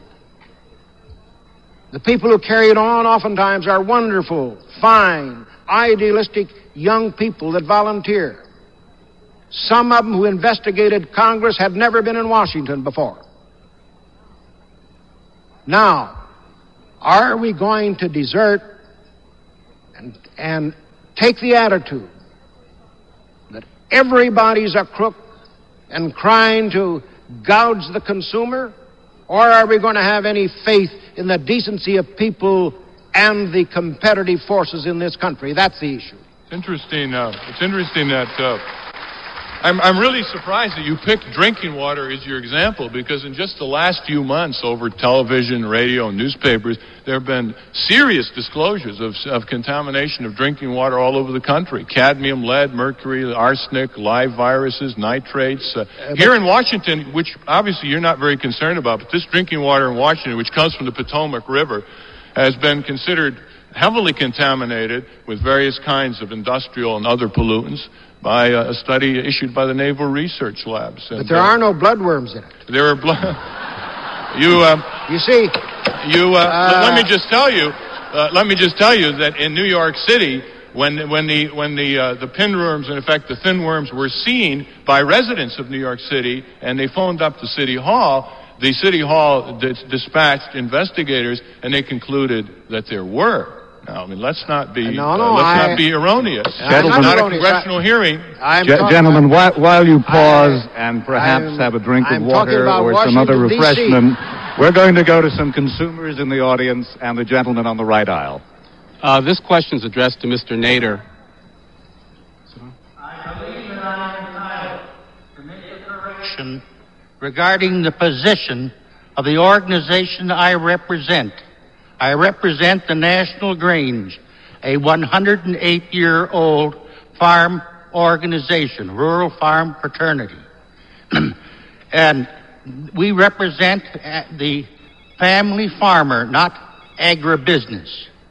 The people who carry it on oftentimes are wonderful, fine, idealistic young people that volunteer. Some of them who investigated Congress had never been in Washington before. Now, are we going to desert and, and take the attitude that everybody's a crook and trying to gouge the consumer? Or are we going to have any faith in the decency of people and the competitive forces in this country? That's the issue. It's interesting. Uh, it's interesting that uh, I'm, I'm really surprised that you picked drinking water as your example, because in just the last few months over television, radio, and newspapers, there have been serious disclosures of, of contamination of drinking water all over the country. Cadmium, lead, mercury, arsenic, live viruses, nitrates. Uh, here in Washington, which obviously you're not very concerned about, but this drinking water in Washington, which comes from the Potomac River, has been considered heavily contaminated with various kinds of industrial and other pollutants by a study issued by the Naval Research Labs. And, but there uh, are no bloodworms in it. There are blood. you. Uh, you see. You. Uh, uh, let me just tell you. Uh, let me just tell you that in New York City, when when the when the uh, the pinworms, in effect the thin worms, were seen by residents of New York City, and they phoned up to City Hall, the City Hall dis- dispatched investigators, and they concluded that there were. Now, I mean, let's not be no, no, uh, let's I, not be erroneous. Gentlemen, not erroneous. a congressional I, hearing. I'm G- gentlemen, while, while you pause I, and perhaps I'm, have a drink I'm of water or Washington, some other refreshment, D C we're going to go to some consumers in the audience and the gentleman on the right aisle. Uh, this question is addressed to Mister Nader. I believe that I am entitled to make a correction regarding the position of the organization I represent. I represent the National Grange, a one hundred eight year old farm organization, rural farm fraternity. And we represent the family farmer, not agribusiness.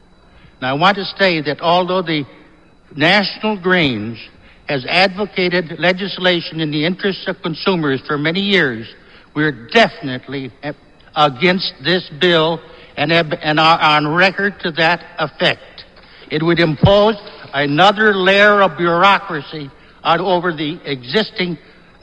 And I want to say that although the National Greens has advocated legislation in the interests of consumers for many years, we're definitely against this bill and, have, and are on record to that effect. It would impose another layer of bureaucracy on over the existing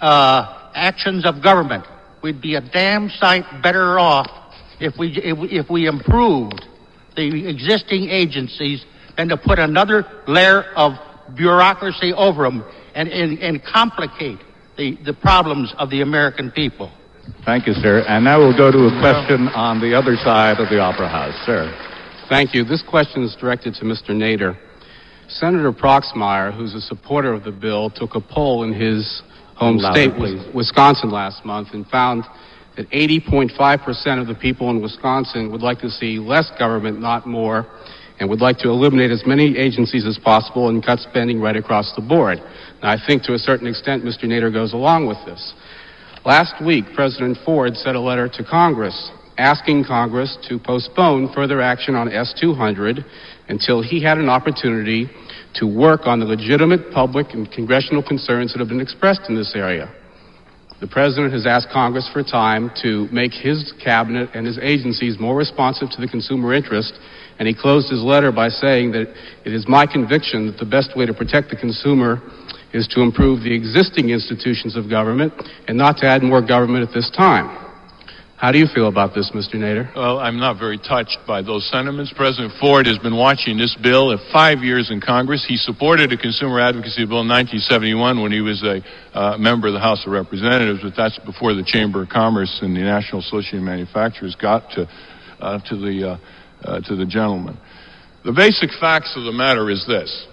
uh, actions of government. We'd be a damn sight better off if we, if we, if we improved the existing agencies than to put another layer of bureaucracy over them and, and, and complicate the, the problems of the American people. Thank you, sir. And now we'll go to a question on the other side of the Opera House. Sir. Thank you. This question is directed to Mister Nader. Senator Proxmire, who's a supporter of the bill, took a poll in his home state, Wisconsin, last month and found that eighty point five percent of the people in Wisconsin would like to see less government, not more, and would like to eliminate as many agencies as possible and cut spending right across the board. Now, I think to a certain extent Mister Nader goes along with this. Last week, President Ford sent a letter to Congress asking Congress to postpone further action on S two hundred until he had an opportunity to work on the legitimate public and congressional concerns that have been expressed in this area. The President has asked Congress for time to make his cabinet and his agencies more responsive to the consumer interest, and he closed his letter by saying that it is my conviction that the best way to protect the consumer is to improve the existing institutions of government and not to add more government at this time. How do you feel about this, Mister Nader? Well, I'm not very touched by those sentiments. President Ford has been watching this bill for five years in Congress. He supported a consumer advocacy bill in nineteen seventy-one when he was a uh, member of the House of Representatives, but that's before the Chamber of Commerce and the National Association of Manufacturers got to, uh, to, the, uh, uh, to the gentleman. The basic facts of the matter is this.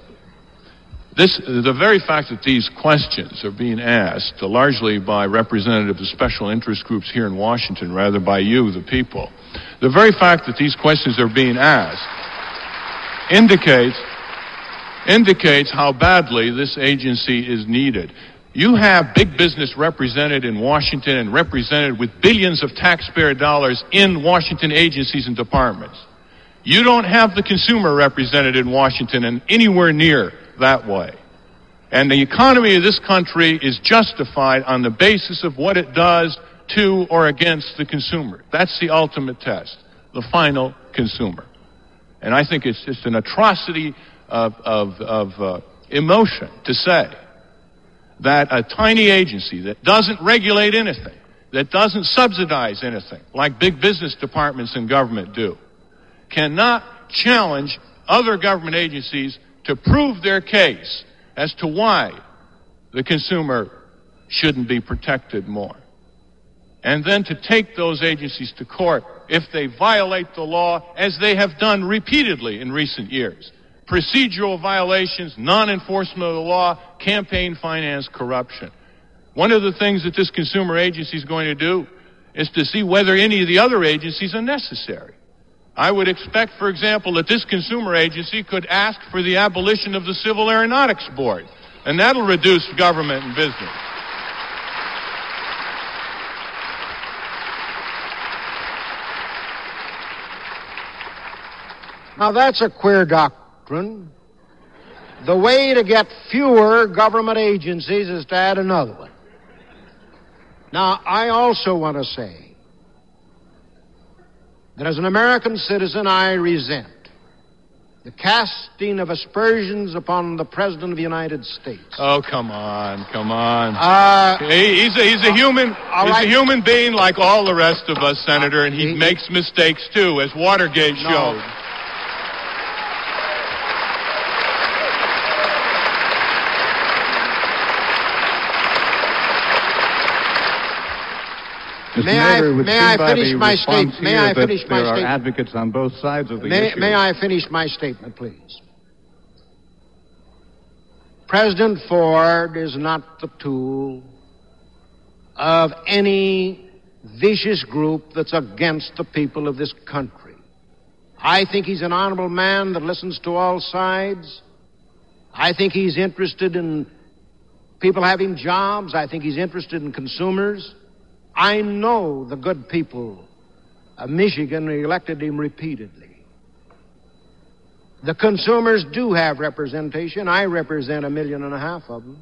This, the very fact that these questions are being asked uh, largely by representatives of special interest groups here in Washington, rather by you, the people, the very fact that these questions are being asked indicates, indicates how badly this agency is needed. You have big business represented in Washington and represented with billions of taxpayer dollars in Washington agencies and departments. You don't have the consumer represented in Washington and anywhere near that way. And the economy of this country is justified on the basis of what it does to or against the consumer. That's the ultimate test, the final consumer. And I think it's just an atrocity of, of, of uh, emotion to say that a tiny agency that doesn't regulate anything, that doesn't subsidize anything, like big business departments in government do, cannot challenge other government agencies to prove their case as to why the consumer shouldn't be protected more. And then to take those agencies to court if they violate the law, as they have done repeatedly in recent years. Procedural violations, non-enforcement of the law, campaign finance corruption. One of the things that this consumer agency is going to do is to see whether any of the other agencies are necessary. I would expect, for example, that this consumer agency could ask for the abolition of the Civil Aeronautics Board, and that'll reduce government and business. Now, that's a queer doctrine. The way to get fewer government agencies is to add another one. Now, I also want to say that as an American citizen, I resent the casting of aspersions upon the President of the United States. Oh, come on, come on. Uh, he, he's, a, he's a human. He's right. a human being like all the rest of us, Senator, and he, he makes mistakes too, as Watergate no. showed. May I, may I finish my statement? May I finish my statement? There are advocates on both sides of the may, issue. May I finish my statement, please? President Ford is not the tool of any vicious group that's against the people of this country. I think he's an honorable man that listens to all sides. I think he's interested in people having jobs. I think he's interested in consumers. I know the good people of Michigan elected him repeatedly. The consumers do have representation. I represent a million and a half of them.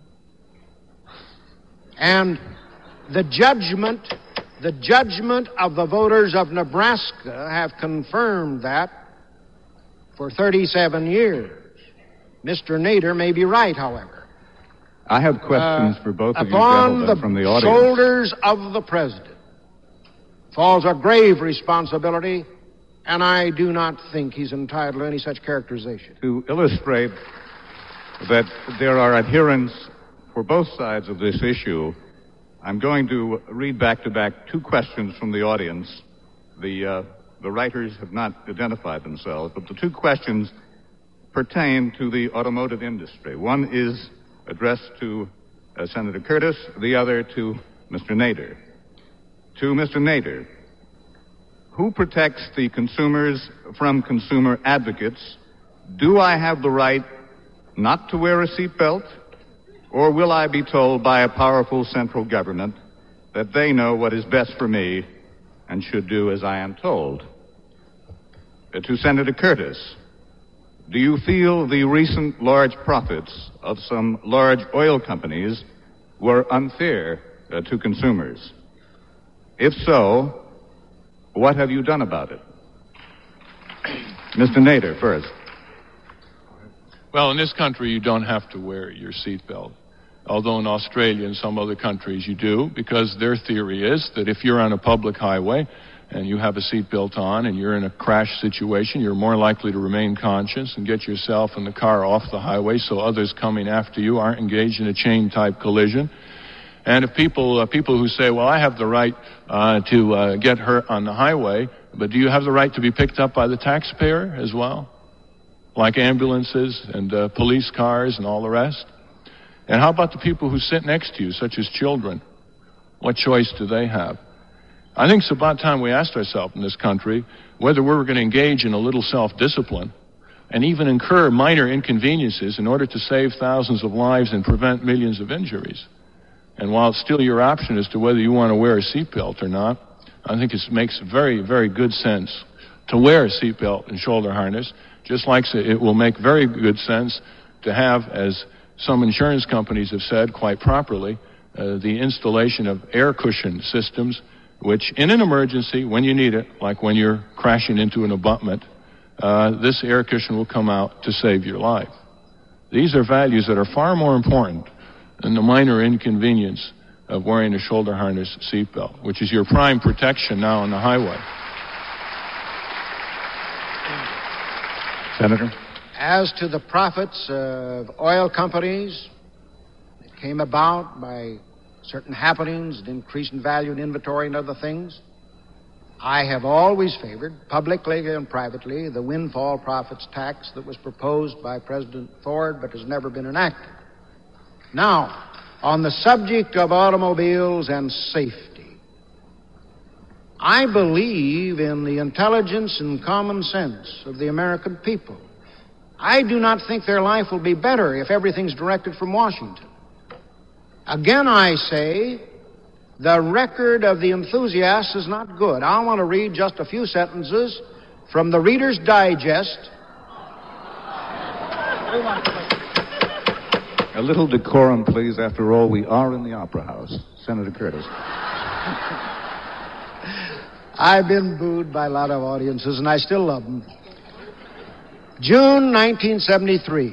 And the judgment, the judgment of the voters of Nebraska have confirmed that for thirty-seven years. Mister Nader may be right, however. I have questions uh, for both of you gentlemen the from the audience. Upon the shoulders of the President falls a grave responsibility, and I do not think he's entitled to any such characterization. To illustrate that there are adherents for both sides of this issue, I'm going to read back-to-back two questions from the audience. The, uh, the writers have not identified themselves, but the two questions pertain to the automotive industry. One is addressed to uh, Senator Curtis, the other to Mister Nader. To Mister Nader, who protects the consumers from consumer advocates? Do I have the right not to wear a seatbelt, or will I be told by a powerful central government that they know what is best for me and should do as I am told? Uh, to Senator Curtis, do you feel the recent large profits of some large oil companies were unfair uh, to consumers? If so, what have you done about it? Mister Nader, first. Well, in this country, you don't have to wear your seatbelt. Although in Australia and some other countries you do, because their theory is that if you're on a public highway and you have a seatbelt on and you're in a crash situation, you're more likely to remain conscious and get yourself and the car off the highway so others coming after you aren't engaged in a chain-type collision. And if people uh, people who say, well, I have the right uh, to uh, get hurt on the highway, but do you have the right to be picked up by the taxpayer as well? Like ambulances and uh, police cars and all the rest? And how about the people who sit next to you, such as children? What choice do they have? I think it's about time we asked ourselves in this country whether we're going to engage in a little self-discipline and even incur minor inconveniences in order to save thousands of lives and prevent millions of injuries. And while it's still your option as to whether you want to wear a seatbelt or not, I think it makes very, very good sense to wear a seatbelt and shoulder harness, just like it will make very good sense to have, as some insurance companies have said quite properly, uh, the installation of air cushion systems, which in an emergency, when you need it, like when you're crashing into an abutment, uh, this air cushion will come out to save your life. These are values that are far more important than the minor inconvenience of wearing a shoulder harness seatbelt, which is your prime protection now on the highway. Senator? As to the profits of oil companies that came about by certain happenings, an increase in value in inventory and other things, I have always favored, publicly and privately, the windfall profits tax that was proposed by President Ford but has never been enacted. Now, on the subject of automobiles and safety, I believe in the intelligence and common sense of the American people. I do not think their life will be better if everything's directed from Washington. Again, I say, the record of the enthusiasts is not good. I want to read just a few sentences from the Reader's Digest. A little decorum, please. After all, we are in the Opera House. Senator Curtis. I've been booed by a lot of audiences, and I still love them. June nineteen seventy-three.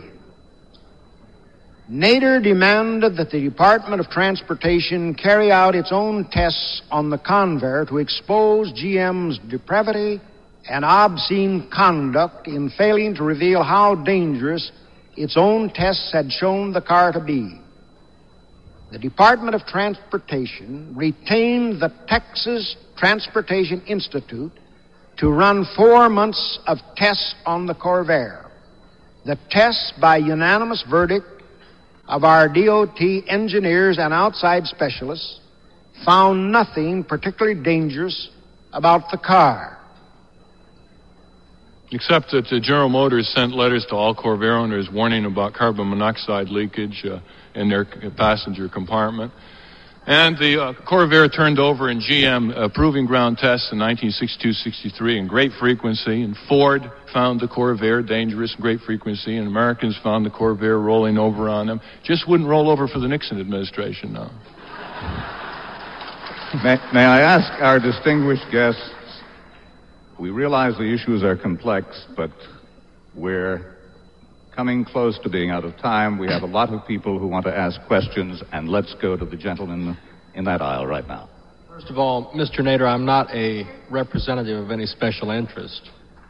Nader demanded that the Department of Transportation carry out its own tests on the Convair to expose G M's depravity and obscene conduct in failing to reveal how dangerous its own tests had shown the car to be. The Department of Transportation retained the Texas Transportation Institute to run four months of tests on the Corvair. The tests, by unanimous verdict of our D O T engineers and outside specialists, found nothing particularly dangerous about the car. Except that uh, General Motors sent letters to all Corvair owners warning about carbon monoxide leakage uh, in their passenger compartment. And the uh, Corvair turned over in G M uh, proving ground tests in nineteen sixty-two sixty-three in great frequency, and Ford found the Corvair dangerous in great frequency, and Americans found the Corvair rolling over on them. Just wouldn't roll over for the Nixon administration, no. May, may I ask our distinguished guests, we realize the issues are complex, but we're coming close to being out of time. We have a lot of people who want to ask questions, and let's go to the gentleman in that aisle right now. First of all, Mister Nader, I'm not a representative of any special interest.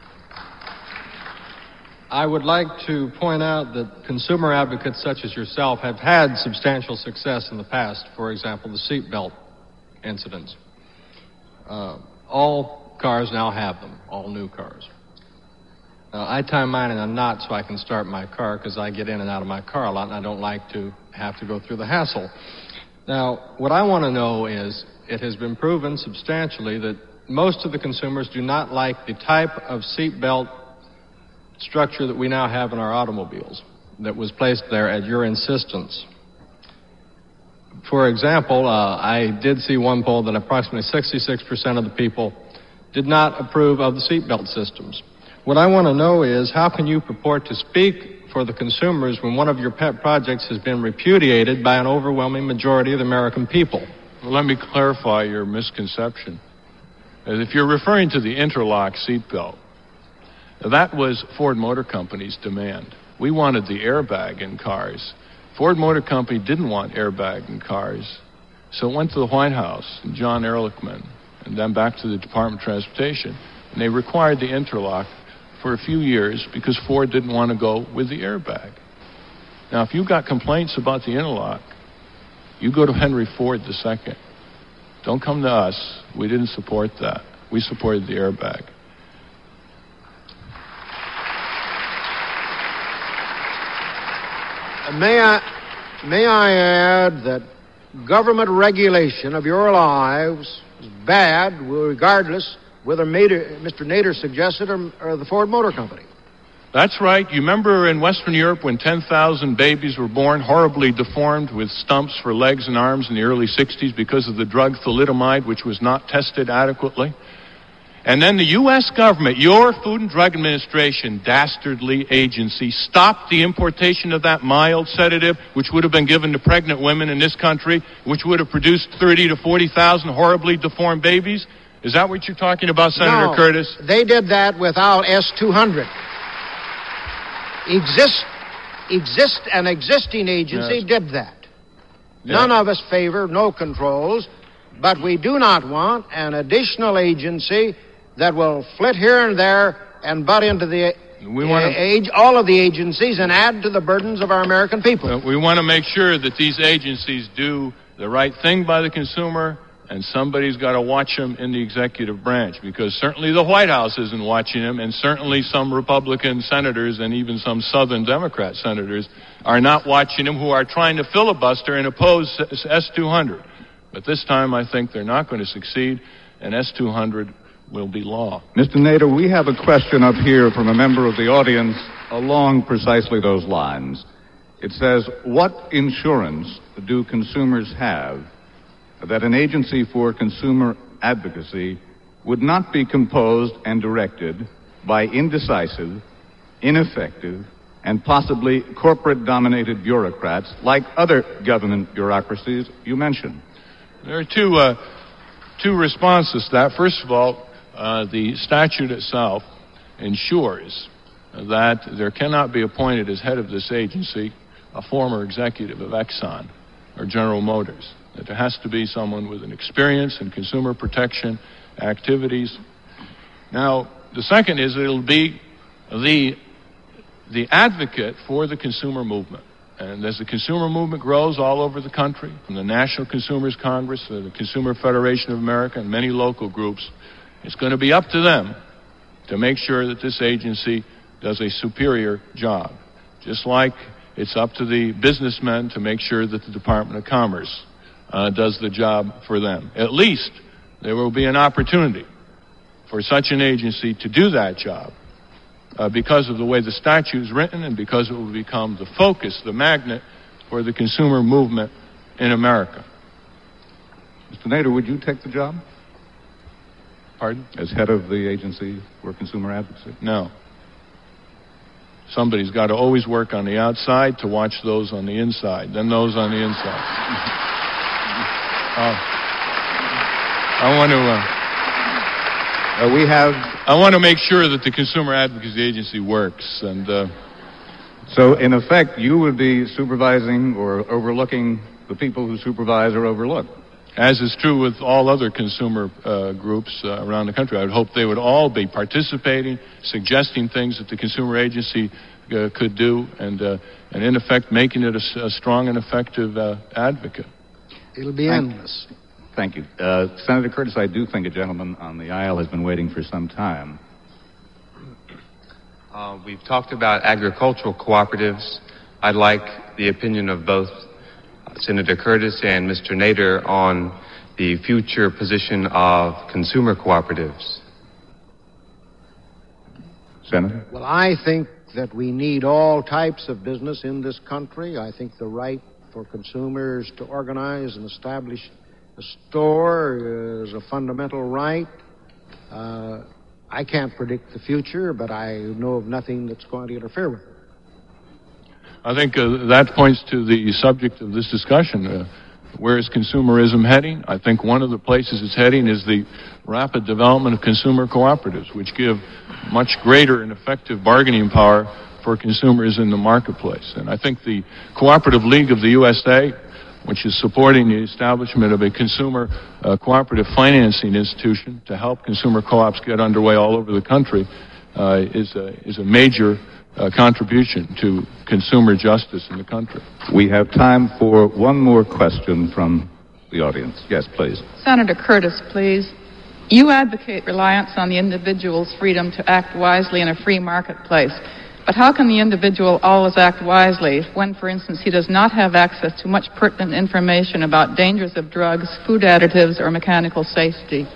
I would like to point out that consumer advocates such as yourself have had substantial success in the past. For example, the seatbelt incidents. Uh, all cars now have them, all new cars. Uh, I tie mine in a knot so I can start my car because I get in and out of my car a lot, and I don't like to have to go through the hassle. Now, what I want to know is, it has been proven substantially that most of the consumers do not like the type of seatbelt structure that we now have in our automobiles that was placed there at your insistence. For example, uh, I did see one poll that approximately sixty-six percent of the people did not approve of the seatbelt systems. What I want to know is, how can you purport to speak for the consumers when one of your pet projects has been repudiated by an overwhelming majority of the American people? Well, let me clarify your misconception. If you're referring to the interlock seatbelt, that was Ford Motor Company's demand. We wanted the airbag in cars. Ford Motor Company didn't want airbag in cars, so it went to the White House, and John Ehrlichman, and then back to the Department of Transportation, and they required the interlock for a few years because Ford didn't want to go with the airbag. Now, if you've got complaints about the interlock, you go to Henry Ford the second. Don't come to us. We didn't support that. We supported the airbag. May I, may I add that government regulation of your lives is bad, regardless whether Mister Nader suggested or, or the Ford Motor Company. That's right. You remember in Western Europe when ten thousand babies were born horribly deformed with stumps for legs and arms in the early sixties because of the drug thalidomide, which was not tested adequately? And then the U S government, your Food and Drug Administration, dastardly agency, stopped the importation of that mild sedative, which would have been given to pregnant women in this country, which would have produced thirty to forty thousand horribly deformed babies. Is that what you're talking about, Senator no, Curtis? They did that without S two hundred. Exist, exist, an existing agency yes. did that. Yeah. None of us favor no controls, but we do not want an additional agency that will flit here and there and butt into the we want to, age, all of the agencies and add to the burdens of our American people. We want to make sure that these agencies do the right thing by the consumer, and somebody's got to watch them in the executive branch, because certainly the White House isn't watching them, and certainly some Republican senators and even some Southern Democrat senators are not watching them, who are trying to filibuster and oppose S two hundred. But this time I think they're not going to succeed, and S two hundred will be law. Mister Nader, we have a question up here from a member of the audience along precisely those lines. It says, what insurance do consumers have that an agency for consumer advocacy would not be composed and directed by indecisive, ineffective, and possibly corporate-dominated bureaucrats like other government bureaucracies you mentioned? There are two, uh, two responses to that. First of all, uh, the statute itself ensures that there cannot be appointed as head of this agency a former executive of Exxon or General Motors. That there has to be someone with an experience in consumer protection activities. Now, the second is that it'll be the, the advocate for the consumer movement. And as the consumer movement grows all over the country, from the National Consumers Congress to the Consumer Federation of America and many local groups, it's going to be up to them to make sure that this agency does a superior job. Just like it's up to the businessmen to make sure that the Department of Commerce uh, does the job for them. At least there will be an opportunity for such an agency to do that job uh, because of the way the statute is written and because it will become the focus, the magnet for the consumer movement in America. Mister Nader, would you take the job? Pardon? As head of the Agency for Consumer Advocacy? No. Somebody's got to always work on the outside to watch those on the inside, then those on the inside. uh, I want to... Uh, uh, we have... I want to make sure that the Consumer Advocacy Agency works, and... Uh, so, in effect, you would be supervising or overlooking the people who supervise or overlook? As is true with all other consumer uh, groups uh, around the country. I would hope they would all be participating, suggesting things that the consumer agency uh, could do, and, uh, and in effect making it a, a strong and effective uh, advocate. It'll be Thank endless. Thank you. Uh, Senator Curtis, I do think a gentleman on the aisle has been waiting for some time. Uh, we've talked about agricultural cooperatives. I'd like the opinion of both Senator Curtis and Mister Nader on the future position of consumer cooperatives. Senator? Well, I think that we need all types of business in this country. I think the right for consumers to organize and establish a store is a fundamental right. Uh, I can't predict the future, but I know of nothing that's going to interfere with it. I think uh, that points to the subject of this discussion. Uh, where is consumerism heading? I think one of the places it's heading is the rapid development of consumer cooperatives, which give much greater and effective bargaining power for consumers in the marketplace. And I think the Cooperative League of the U S A, which is supporting the establishment of a consumer uh, cooperative financing institution to help consumer co-ops get underway all over the country, uh, is, a, is a major Uh, contribution to consumer justice in the country. We have time for one more question from the audience. Yes, please. Senator Curtis, please. You advocate reliance on the individual's freedom to act wisely in a free marketplace. But how can the individual always act wisely when, for instance, he does not have access to much pertinent information about dangers of drugs, food additives, or mechanical safety?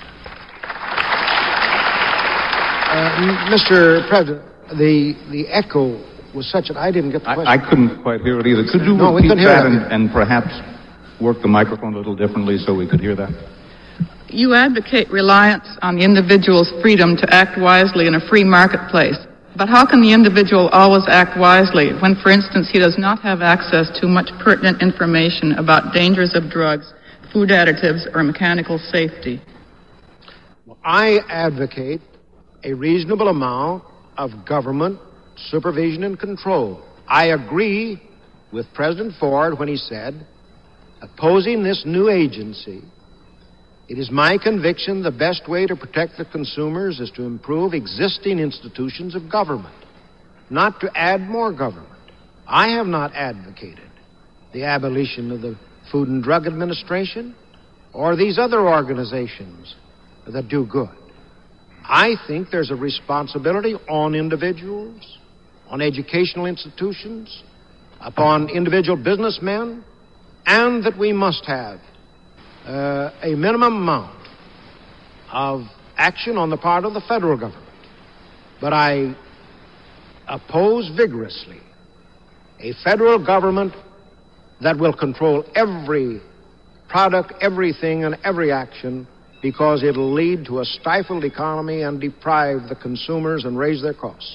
Uh, Mister President, The the echo was such that I didn't get the question. I, I couldn't quite hear it either. Could you no, repeat that, that and, and perhaps work the microphone a little differently so we could hear that? You advocate reliance on the individual's freedom to act wisely in a free marketplace. But how can the individual always act wisely when, for instance, he does not have access to much pertinent information about dangers of drugs, food additives, or mechanical safety? Well, I advocate a reasonable amount of government supervision and control. I agree with President Ford when he said, opposing this new agency, it is my conviction the best way to protect the consumers is to improve existing institutions of government, not to add more government. I have not advocated the abolition of the Food and Drug Administration or these other organizations that do good. I think there's a responsibility on individuals, on educational institutions, upon individual businessmen, and that we must have uh, a minimum amount of action on the part of the federal government. But I oppose vigorously a federal government that will control every product, everything, and every action, because it'll lead to a stifled economy and deprive the consumers and raise their costs.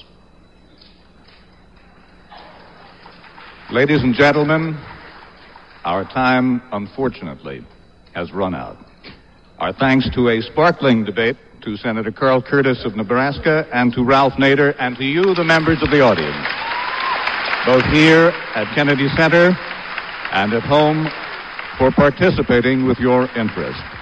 Ladies and gentlemen, our time, unfortunately, has run out. Our thanks to a sparkling debate to Senator Carl Curtis of Nebraska and to Ralph Nader and to you, the members of the audience, both here at Kennedy Center and at home, for participating with your interest.